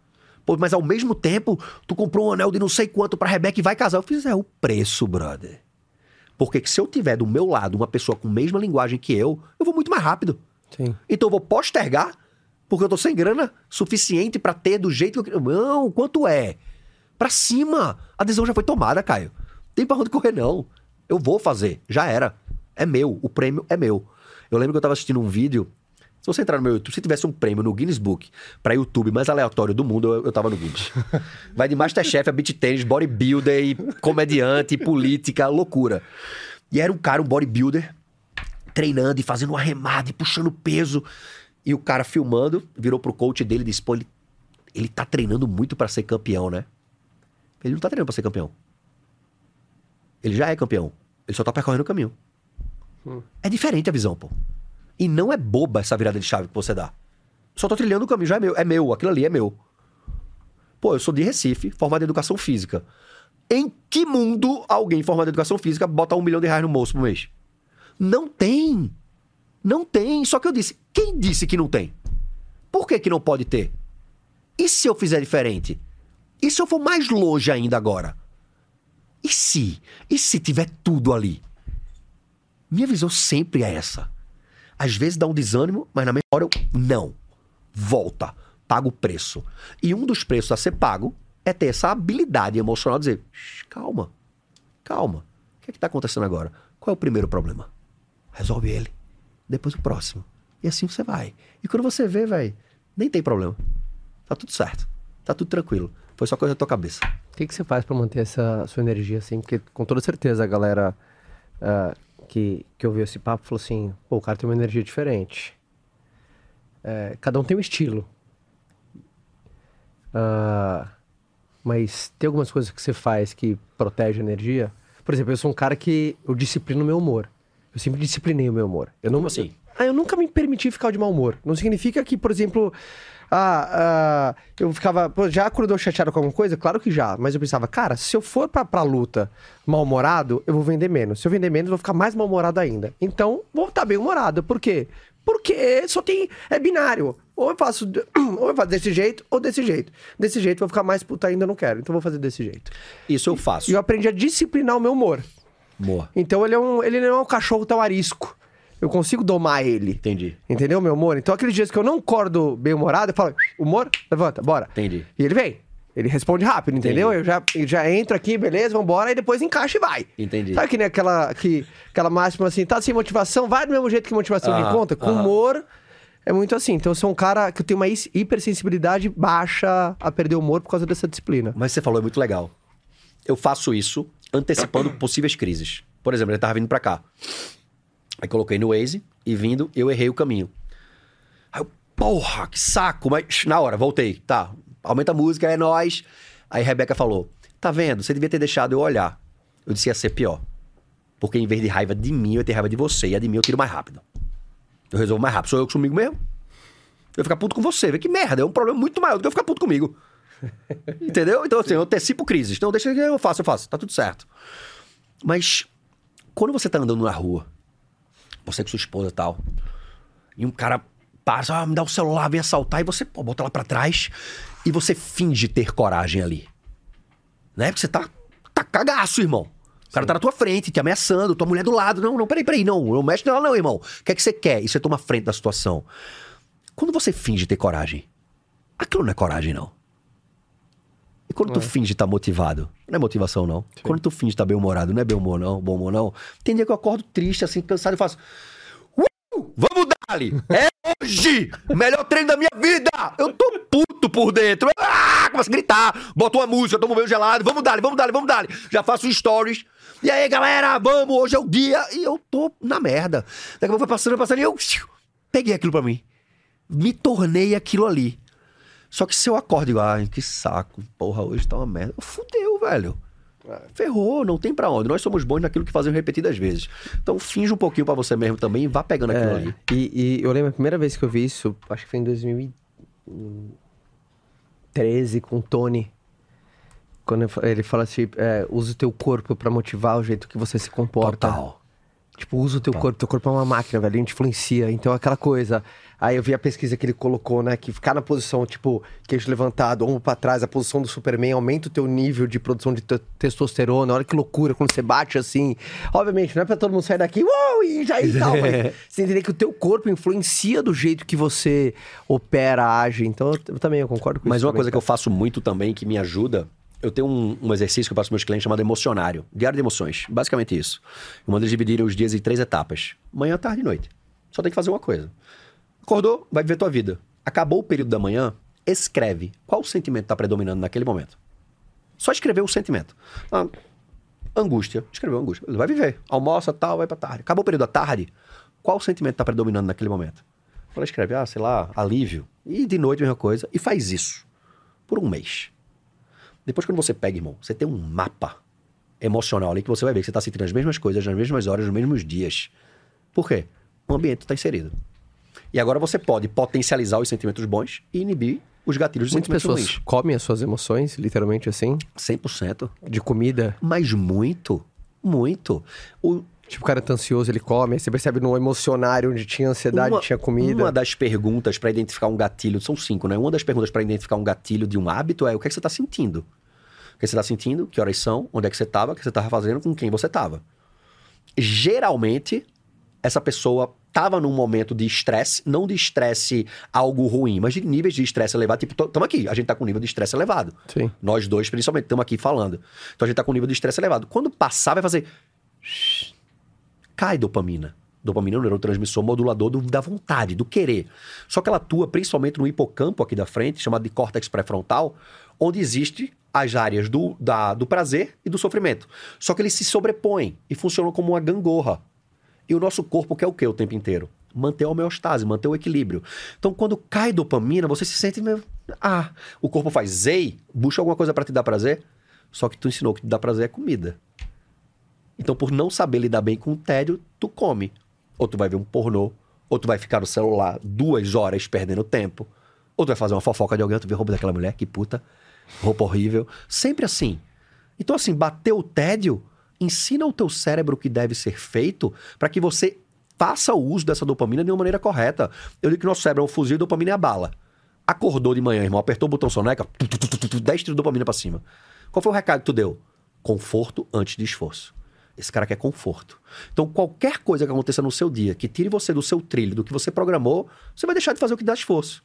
Pô, mas ao mesmo tempo, tu comprou um anel de não sei quanto pra Rebeca e vai casar. Eu fiz, é o preço, brother. Porque se eu tiver do meu lado uma pessoa com a mesma linguagem que eu, eu vou muito mais rápido. Sim. Então eu vou postergar, porque eu tô sem grana suficiente pra ter do jeito que eu queria. Não, quanto é? Pra cima. A decisão já foi tomada, Caio. Tem pra onde correr, não. Eu vou fazer. Já era. É meu. O prêmio é meu. Eu lembro que eu tava assistindo um vídeo. Se você entrar no meu YouTube, se tivesse um prêmio no Guinness Book pra YouTube mais aleatório do mundo, eu, eu tava no Guinness. Vai de Masterchef a beach tennis, bodybuilder, e comediante, e política, loucura. E era um cara, um bodybuilder, treinando e fazendo uma remada e puxando peso. E o cara filmando, virou pro coach dele e disse, pô, ele, ele tá treinando muito pra ser campeão, né? Ele não tá treinando pra ser campeão. Ele já é campeão. Ele só tá percorrendo o caminho. Hum. É diferente a visão, pô. E não é boba essa virada de chave que você dá. Só tô trilhando o caminho, já é meu. É meu, aquilo ali é meu. Pô, eu sou de Recife, formado em educação física. Em que mundo alguém formado em educação física bota um milhão de reais no bolso por mês? Não tem. Não tem. Só que eu disse, quem disse que não tem? Por que que não pode ter? E se eu fizer diferente? E se eu for mais longe ainda agora? E se? E se tiver tudo ali? Minha visão sempre é essa. Às vezes dá um desânimo, mas na mesma hora eu... Não. Volta. Paga o preço. E um dos preços a ser pago é ter essa habilidade emocional de dizer, calma, calma. O que é que tá acontecendo agora? Qual é o primeiro problema? Resolve ele. Depois o próximo. E assim você vai. E quando você vê, velho, nem tem problema. Tá tudo certo. Tá tudo tranquilo. Foi só coisa da tua cabeça. O que, que você faz pra manter essa sua energia assim? Porque com toda certeza a galera... Uh... Que, que ouviu esse papo falou assim, pô, o cara tem uma energia diferente. É, cada um tem um estilo. Uh, mas tem algumas coisas que você faz que protege a energia? Por exemplo, eu sou um cara que eu disciplino o meu humor. Eu sempre disciplinei o meu humor. Eu não, Como assim? Eu, eu nunca me permiti ficar de mau humor. Não significa que, por exemplo... Ah, ah, eu ficava... Pô, já acordou chateado com alguma coisa? Claro que já. Mas eu pensava, cara, se eu for pra, pra luta mal-humorado, eu vou vender menos. Se eu vender menos, eu vou ficar mais mal-humorado ainda. Então, vou estar bem-humorado. Por quê? Porque só tem... É binário. Ou eu faço... Ou eu faço desse jeito, ou desse jeito. Desse jeito, eu vou ficar mais puta ainda, eu não quero. Então, eu vou fazer desse jeito. Isso eu faço. E eu aprendi a disciplinar o meu humor. Boa. Então, ele, é um, ele não é um cachorro tão arisco. Eu consigo domar ele. Entendi. Entendeu, meu humor? Então, aqueles dias que eu não acordo bem-humorado, eu falo, humor, levanta, bora. Entendi. E ele vem. Ele responde rápido, entendeu? Entendi. Eu já, eu já entro aqui, beleza, vambora, e depois encaixa e vai. Entendi. Sabe que nem aquela, que, aquela máxima assim, tá sem motivação, vai do mesmo jeito que motivação Ah, de conta? Com ah. humor, é muito assim. Então, eu sou um cara que eu tenho uma hipersensibilidade baixa a perder o humor por causa dessa disciplina. Mas você falou, é muito legal. Eu faço isso antecipando possíveis crises. Por exemplo, ele tava vindo pra cá. Aí coloquei no Waze e vindo, eu errei o caminho. Aí eu, porra, que saco. Mas na hora, voltei. Tá, aumenta a música, é nóis. Aí Rebeca falou, tá vendo? Você devia ter deixado eu olhar. Eu disse, ia ser pior. Porque em vez de raiva de mim, eu ia ter raiva de você. E a de mim eu tiro mais rápido. Eu resolvo mais rápido. Sou eu comigo mesmo. Eu vou ficar puto com você. Vê que merda. É um problema muito maior do que eu ficar puto comigo. Entendeu? Então assim, eu antecipo crises. Então deixa que eu faço, eu faço. Tá tudo certo. Mas quando você tá andando na rua, você com sua esposa e tal, e um cara passa, ah, me dá o celular, vem assaltar, e você, pô, bota lá pra trás, e você finge ter coragem ali. Né? Porque você tá, tá cagaço, irmão. O cara Sim. tá na tua frente, te ameaçando, tua mulher do lado. Não, não, peraí, peraí, não, não mexe nela não, irmão. O que é que você quer? E você toma frente da situação. Quando você finge ter coragem, aquilo não é coragem, não. E quando tu é. finge estar tá motivado, não é motivação, não. Sim. Quando tu finge estar tá bem-humorado, não é bem-humor, não, bom humor, não. Tem dia que eu acordo triste, assim, cansado, e faço... Uh, vamos dali! É hoje! Melhor treino da minha vida! Eu tô puto por dentro. Ah, começo a gritar, boto uma música, tomo um banho gelado, vamos dali, vamos dali, vamos dali. Já faço stories. E aí, galera, vamos, hoje é o dia. E eu tô na merda. Daqui a pouco foi passando, passando, e eu peguei aquilo pra mim. Me tornei aquilo ali. Só que se eu acordo e digo, ai, que saco, porra, hoje tá uma merda. Fudeu, velho. Ferrou, não tem pra onde. Nós somos bons naquilo que fazemos repetidas vezes. Então finge um pouquinho pra você mesmo também e vá pegando aquilo é, ali. E, e eu lembro a primeira vez que eu vi isso, acho que foi em dois mil e treze, com o Tony. Quando ele fala assim, é, usa o teu corpo pra motivar o jeito que você se comporta. Total. Tipo, usa o teu corpo. Teu corpo é uma máquina, velho. A gente influencia. Então, aquela coisa... Aí eu vi a pesquisa que ele colocou, né? Que ficar na posição, tipo, queixo levantado, ombro pra trás, a posição do Superman aumenta o teu nível de produção de te- testosterona. Olha que loucura quando você bate assim. Obviamente, não é pra todo mundo sair daqui, uou, e já e tal. Mas você entender que o teu corpo influencia do jeito que você opera, age. Então, eu, eu também eu concordo com Mas isso. uma também, coisa que cara. eu faço muito também, que me ajuda... Eu tenho um, um exercício que eu faço com meus clientes chamado emocionário. Diário de emoções. Basicamente isso. Eu mando eles dividirem os dias em três etapas. Manhã, tarde e noite. Só tem que fazer uma coisa. Acordou, vai viver tua vida. Acabou o período da manhã, escreve qual sentimento está predominando naquele momento. Só escrever o sentimento. Ah, angústia. Escreveu angústia. Ele vai viver. Almoça, tal, vai pra tarde. Acabou o período da tarde, qual sentimento está predominando naquele momento? Ela escreve, ah, sei lá, alívio. E de noite, a mesma coisa. E faz isso. Por um mês. Depois, quando você pega, irmão, você tem um mapa emocional ali que você vai ver que você está sentindo as mesmas coisas, nas mesmas horas, nos mesmos dias. Por quê? O ambiente está inserido. E agora você pode potencializar os sentimentos bons e inibir os gatilhos dos Muitas sentimentos pessoas ruins. comem as suas emoções, literalmente assim, cem por cento. de comida. Mas muito, muito. O, Tipo, o cara tá ansioso, ele come. Aí você percebe no emocionário onde tinha ansiedade, uma, tinha comida. Uma das perguntas para identificar um gatilho, são cinco, né? Uma das perguntas para identificar um gatilho de um hábito é o que é que você está sentindo. O que você está sentindo, que horas são, onde é que você estava, o que você estava fazendo, com quem você estava. Geralmente, essa pessoa estava num momento de estresse, não de estresse algo ruim, mas de níveis de estresse elevado. Tipo, estamos aqui, a gente está com nível de estresse elevado. Sim. Nós dois, principalmente, estamos aqui falando. Então, a gente está com nível de estresse elevado. Quando passar, vai fazer... Cai dopamina. Dopamina é um neurotransmissor modulador do, da vontade, do querer. Só que ela atua principalmente no hipocampo aqui da frente, chamado de córtex pré-frontal, onde existe as áreas do, da, do prazer e do sofrimento. Só que eles se sobrepõem e funcionam como uma gangorra. E o nosso corpo quer o quê o tempo inteiro? Manter a homeostase, manter o equilíbrio. Então, quando cai dopamina, você se sente meio... Ah, o corpo faz zei, busca alguma coisa para te dar prazer, só que tu ensinou que te dá prazer é comida. Então, por não saber lidar bem com o tédio, tu come. Ou tu vai ver um pornô, ou tu vai ficar no celular duas horas perdendo tempo, ou tu vai fazer uma fofoca de alguém, tu vê roupa daquela mulher, que puta, roupa horrível. Sempre assim. Então, assim, bater o tédio, ensina o teu cérebro o que deve ser feito para que você faça o uso dessa dopamina de uma maneira correta. Eu digo que nosso cérebro é um fuzil e dopamina é a bala. Acordou de manhã, irmão, apertou o botão soneca, dez tiros de dopamina pra cima. Qual foi o recado que tu deu? Conforto antes de esforço. Esse cara quer conforto. Então, qualquer coisa que aconteça no seu dia, que tire você do seu trilho, do que você programou, você vai deixar de fazer o que dá esforço.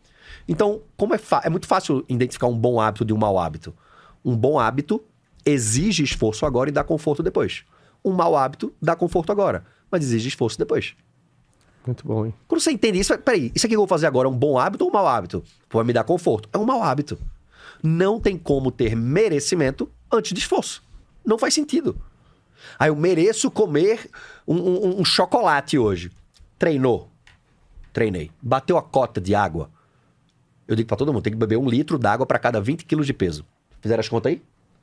Então, como é, é muito fácil identificar um bom hábito de um mau hábito. Um bom hábito exige esforço agora e dá conforto depois. Um mau hábito dá conforto agora, mas exige esforço depois. Muito bom, hein? Quando você entende isso, peraí, isso aqui que eu vou fazer agora é um bom hábito ou um mau hábito? Vai me dar conforto. É um mau hábito. Não tem como ter merecimento antes de esforço. Não faz sentido. Ah, eu mereço comer um, um, um chocolate hoje. Treinou. Treinei. Bateu a cota de água. Eu digo pra todo mundo, tem que beber um litro d'água para cada vinte quilos de peso. Fizeram as contas aí?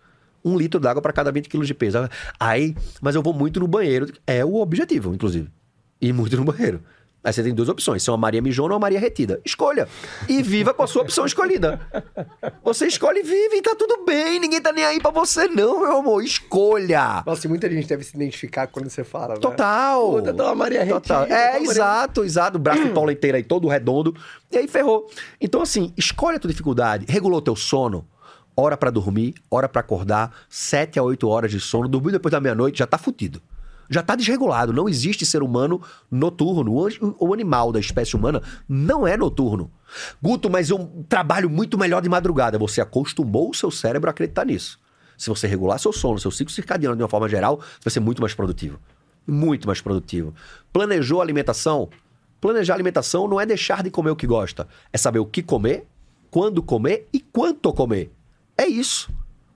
Um litro d'água para cada vinte quilos de peso. Aí, mas eu vou muito no banheiro. É o objetivo, inclusive. Ir muito no banheiro. Aí você tem duas opções. Se é uma Maria mijona ou uma Maria retida. Escolha. E viva com a sua opção escolhida. Você escolhe e vive e tá tudo bem. Ninguém tá nem aí pra você não, meu amor. Escolha. Nossa, e muita gente deve se identificar quando você fala, né? Total. Puta, tá uma Maria Total. retida. É, tá uma exato, exato. O braço de pau leiteiro aí todo redondo. E aí ferrou. Então assim, escolhe a tua dificuldade. Regulou teu sono. Hora pra dormir, hora pra acordar. Sete a oito horas de sono. Dormir depois da meia-noite já tá fudido. Já está desregulado. Não existe ser humano noturno. O, o animal da espécie humana não é noturno. Guto, mas eu trabalho muito melhor de madrugada. Você acostumou o seu cérebro a acreditar nisso. Se você regular seu sono, seu ciclo circadiano de uma forma geral, você vai ser muito mais produtivo. Muito mais produtivo. Planejou a alimentação? Planejar a alimentação não é deixar de comer o que gosta. É saber o que comer, quando comer e quanto comer. É isso.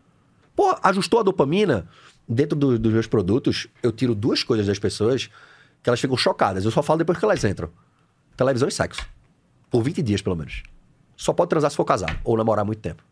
Pô, ajustou a dopamina... Dentro do, dos meus produtos, eu tiro duas coisas das pessoas que elas ficam chocadas. Eu só falo depois que elas entram. Televisão e sexo. Por vinte dias, pelo menos. Só pode transar se for casado ou namorar há muito tempo.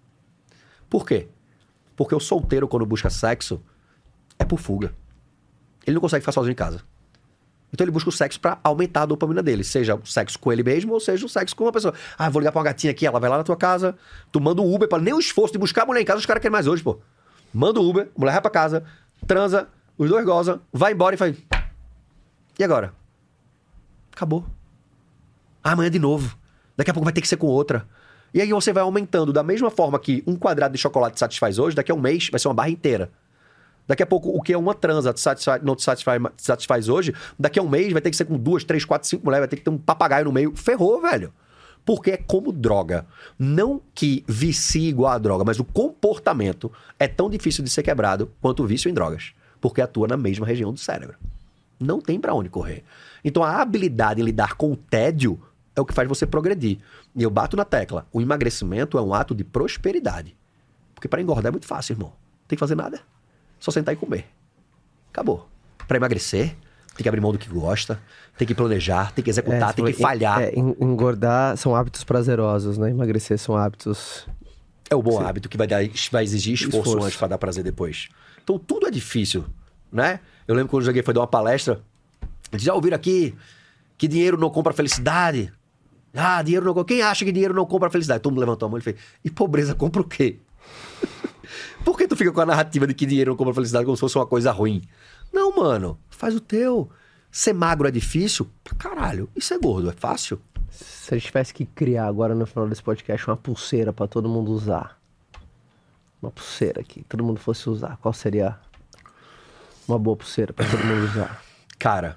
Por quê? Porque o solteiro, quando busca sexo, é por fuga. Ele não consegue ficar sozinho em casa. Então ele busca o sexo pra aumentar a dopamina dele. Seja o sexo com ele mesmo ou seja o sexo com uma pessoa. Ah, vou ligar pra uma gatinha aqui, ela vai lá na tua casa, tu manda um Uber, pra nem o esforço de buscar a mulher em casa, os caras querem mais hoje, pô. Manda o Uber, a mulher vai pra casa, transa, os dois gozam, vai embora e faz... E agora? Acabou. Ah, amanhã de novo. Daqui a pouco vai ter que ser com outra. E aí você vai aumentando. Da mesma forma que um quadrado de chocolate te satisfaz hoje, daqui a um mês vai ser uma barra inteira. Daqui a pouco, o que é uma transa te satisfaz, não te satisfaz, te satisfaz hoje, daqui a um mês vai ter que ser com duas, três, quatro, cinco mulheres, vai ter que ter um papagaio no meio. Ferrou, velho. Porque é como droga. Não que vicie igual a droga, mas o comportamento é tão difícil de ser quebrado quanto o vício em drogas. Porque atua na mesma região do cérebro. Não tem pra onde correr. Então a habilidade em lidar com o tédio é o que faz você progredir. E eu bato na tecla. O emagrecimento é um ato de prosperidade. Porque para engordar é muito fácil, irmão. Não tem que fazer nada. Só sentar e comer. Acabou. Para emagrecer, tem que abrir mão do que gosta, tem que planejar, tem que executar, é, tem que falhar. É, engordar são hábitos prazerosos, né? Emagrecer são hábitos... É o bom Sim. hábito que vai, dar, vai exigir esforço, esforço. antes para dar prazer depois. Então tudo é difícil, né? Eu lembro quando o Joguei foi dar uma palestra, eles já ouviram aqui que dinheiro não compra felicidade? Ah, dinheiro não compra... Quem acha que dinheiro não compra felicidade? Todo mundo levantou a mão e fez, e pobreza compra o quê? Por que tu fica com a narrativa de que dinheiro não compra felicidade como se fosse uma coisa ruim? Não, mano. Faz o teu. Ser magro é difícil? Pra caralho. E ser gordo é fácil? Se a gente tivesse que criar agora no final desse podcast uma pulseira pra todo mundo usar. Uma pulseira que todo mundo fosse usar. Qual seria uma boa pulseira pra todo mundo usar? Cara,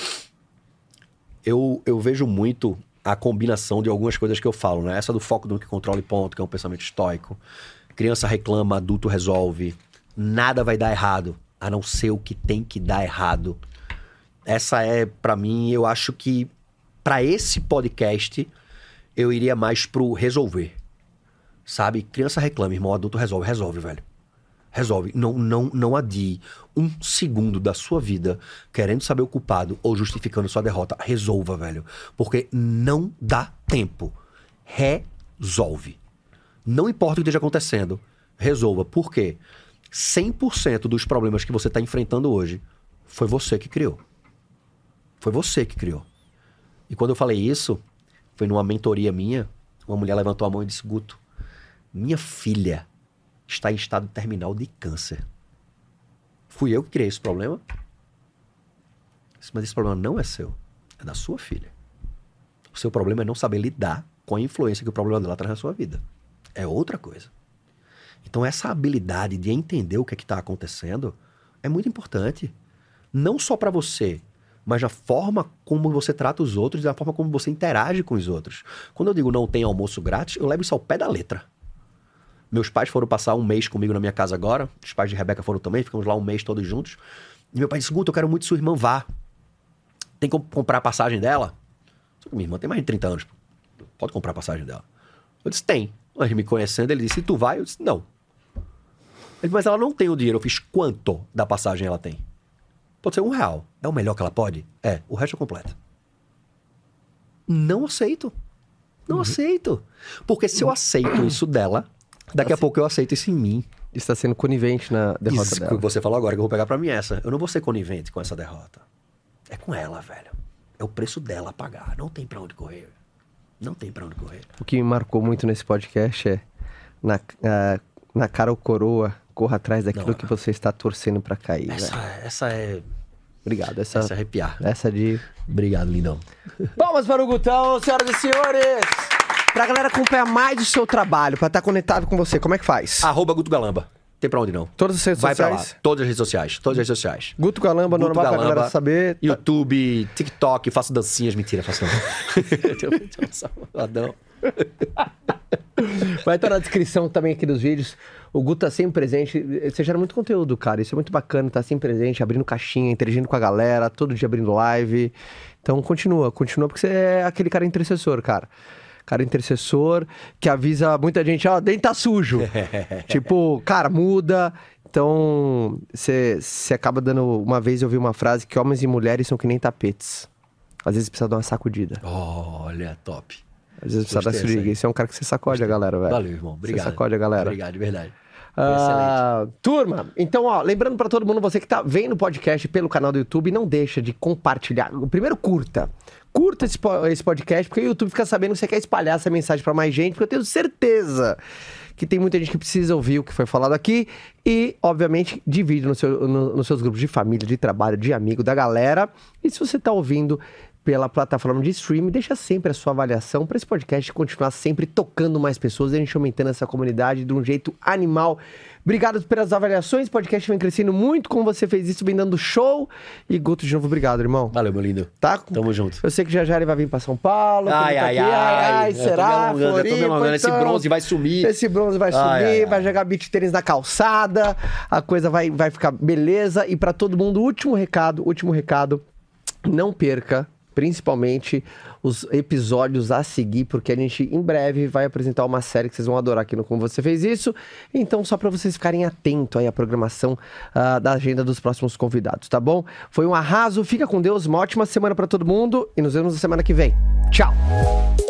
eu, eu vejo muito a combinação de algumas coisas que eu falo, né? Essa do foco do que controla e ponto, que é um pensamento estoico. Criança reclama, adulto resolve. Nada vai dar errado, a não ser o que tem que dar errado. Essa é, pra mim, eu acho que pra esse podcast, eu iria mais pro resolver. Sabe? Criança reclama, irmão, adulto resolve. Resolve, velho. Resolve. Não, não, não adie um segundo da sua vida querendo saber o culpado ou justificando sua derrota. Resolva, velho. Porque não dá tempo. Resolve. Não importa o que esteja acontecendo, resolva. Por quê? cem por cento dos problemas que você está enfrentando hoje foi você que criou. Foi você que criou. E quando eu falei isso, foi numa mentoria minha, uma mulher levantou a mão e disse, Guto, minha filha está em estado terminal de câncer. Fui eu que criei esse problema? Mas esse problema não é seu, é da sua filha. O seu problema é não saber lidar com a influência que o problema dela traz na sua vida. É outra coisa. Então essa habilidade de entender o que é que está acontecendo é muito importante. Não só para você, mas na forma como você trata os outros e na forma como você interage com os outros. Quando eu digo não tem almoço grátis, eu levo isso ao pé da letra. Meus pais foram passar um mês comigo na minha casa agora. Os pais de Rebeca foram também, ficamos lá um mês todos juntos. E meu pai disse, Guto, eu quero muito que sua irmã vá. Tem que comprar a passagem dela? Só que minha irmã tem mais de trinta anos. Pode comprar a passagem dela. Eu disse, tem. Mas me conhecendo, ele disse, e tu vai? Eu disse, não. Ele disse, mas ela não tem o dinheiro. Eu fiz, quanto da passagem ela tem? Pode ser um real. É o melhor que ela pode? É. O resto é completo. Não aceito. Não uhum. aceito. Porque se eu aceito isso dela, daqui a pouco eu aceito isso em mim. Está sendo conivente na derrota isso dela. Que você falou agora, que eu vou pegar pra mim essa. Eu não vou ser conivente com essa derrota. É com ela, velho. É o preço dela a pagar. Não tem pra onde correr. Não tem pra onde correr. O que me marcou muito nesse podcast é na, uh, na cara ou coroa, corra atrás daquilo não, que você está torcendo pra cair. Essa, né? essa é... Obrigado. Essa, essa é arrepiar. Essa de... Obrigado, lindão. Palmas para o Gutão, senhoras e senhores! Pra galera acompanhar mais o seu trabalho, pra estar conectado com você, como é que faz? Arroba Guto Galamba. Tem pra onde não. Todas as redes Vai sociais? Pra lá. Todas as redes sociais. Todas as redes sociais. Guto Galamba, Guto normal Galamba, pra galera saber. YouTube, TikTok, faço dancinhas. Mentira, faço não. não. Vai estar na descrição também aqui dos vídeos. O Guto tá sempre presente. Você gera muito conteúdo, cara. Isso é muito bacana. Tá sempre presente, abrindo caixinha, interagindo com a galera, todo dia abrindo live. Então continua, continua, porque você é aquele cara intercessor, cara. Cara intercessor que avisa muita gente, ó, oh, dentro tá sujo. Tipo, cara, muda. Então, você acaba dando... Uma vez eu vi uma frase que homens e mulheres são que nem tapetes. Às vezes precisa dar uma sacudida. Olha, top. Às vezes precisa dar essa liga. Esse é um cara que você sacode Gostei. a galera, velho. Valeu, irmão. Obrigado. Você sacode a galera. Obrigado, de verdade. Uh, turma, então, ó, lembrando pra todo mundo, você que tá vendo o podcast pelo canal do YouTube, não deixa de compartilhar. Primeiro, curta. Curta esse, esse podcast, porque o YouTube fica sabendo que você quer espalhar essa mensagem pra mais gente, porque eu tenho certeza que tem muita gente que precisa ouvir o que foi falado aqui. E, obviamente, divide no seu, no, nos seus grupos de família, de trabalho, de amigo, da galera. E se você tá ouvindo pela plataforma de streaming, deixa sempre a sua avaliação para esse podcast continuar sempre tocando mais pessoas e a gente aumentando essa comunidade de um jeito animal. Obrigado pelas avaliações, o podcast vem crescendo muito, como você fez isso, vem dando show. E Guto, de novo, obrigado, irmão. Valeu, meu lindo. Tá? Tamo junto. Eu sei que já já ele vai vir pra São Paulo. Ai, ai, tá ai, ai, ai. Será? Eu tô me alongando, eu tô me alongando. Esse bronze vai sumir. Esse bronze vai ai, sumir, ai, vai ai. jogar beach tênis na calçada, a coisa vai, vai ficar beleza. E pra todo mundo, último recado, último recado, não perca, principalmente os episódios a seguir, porque a gente em breve vai apresentar uma série que vocês vão adorar aqui no Como Você Fez Isso. Então, só para vocês ficarem atentos aí à programação uh, da agenda dos próximos convidados, tá bom? Foi um arraso, fica com Deus, uma ótima semana para todo mundo e nos vemos na semana que vem. Tchau!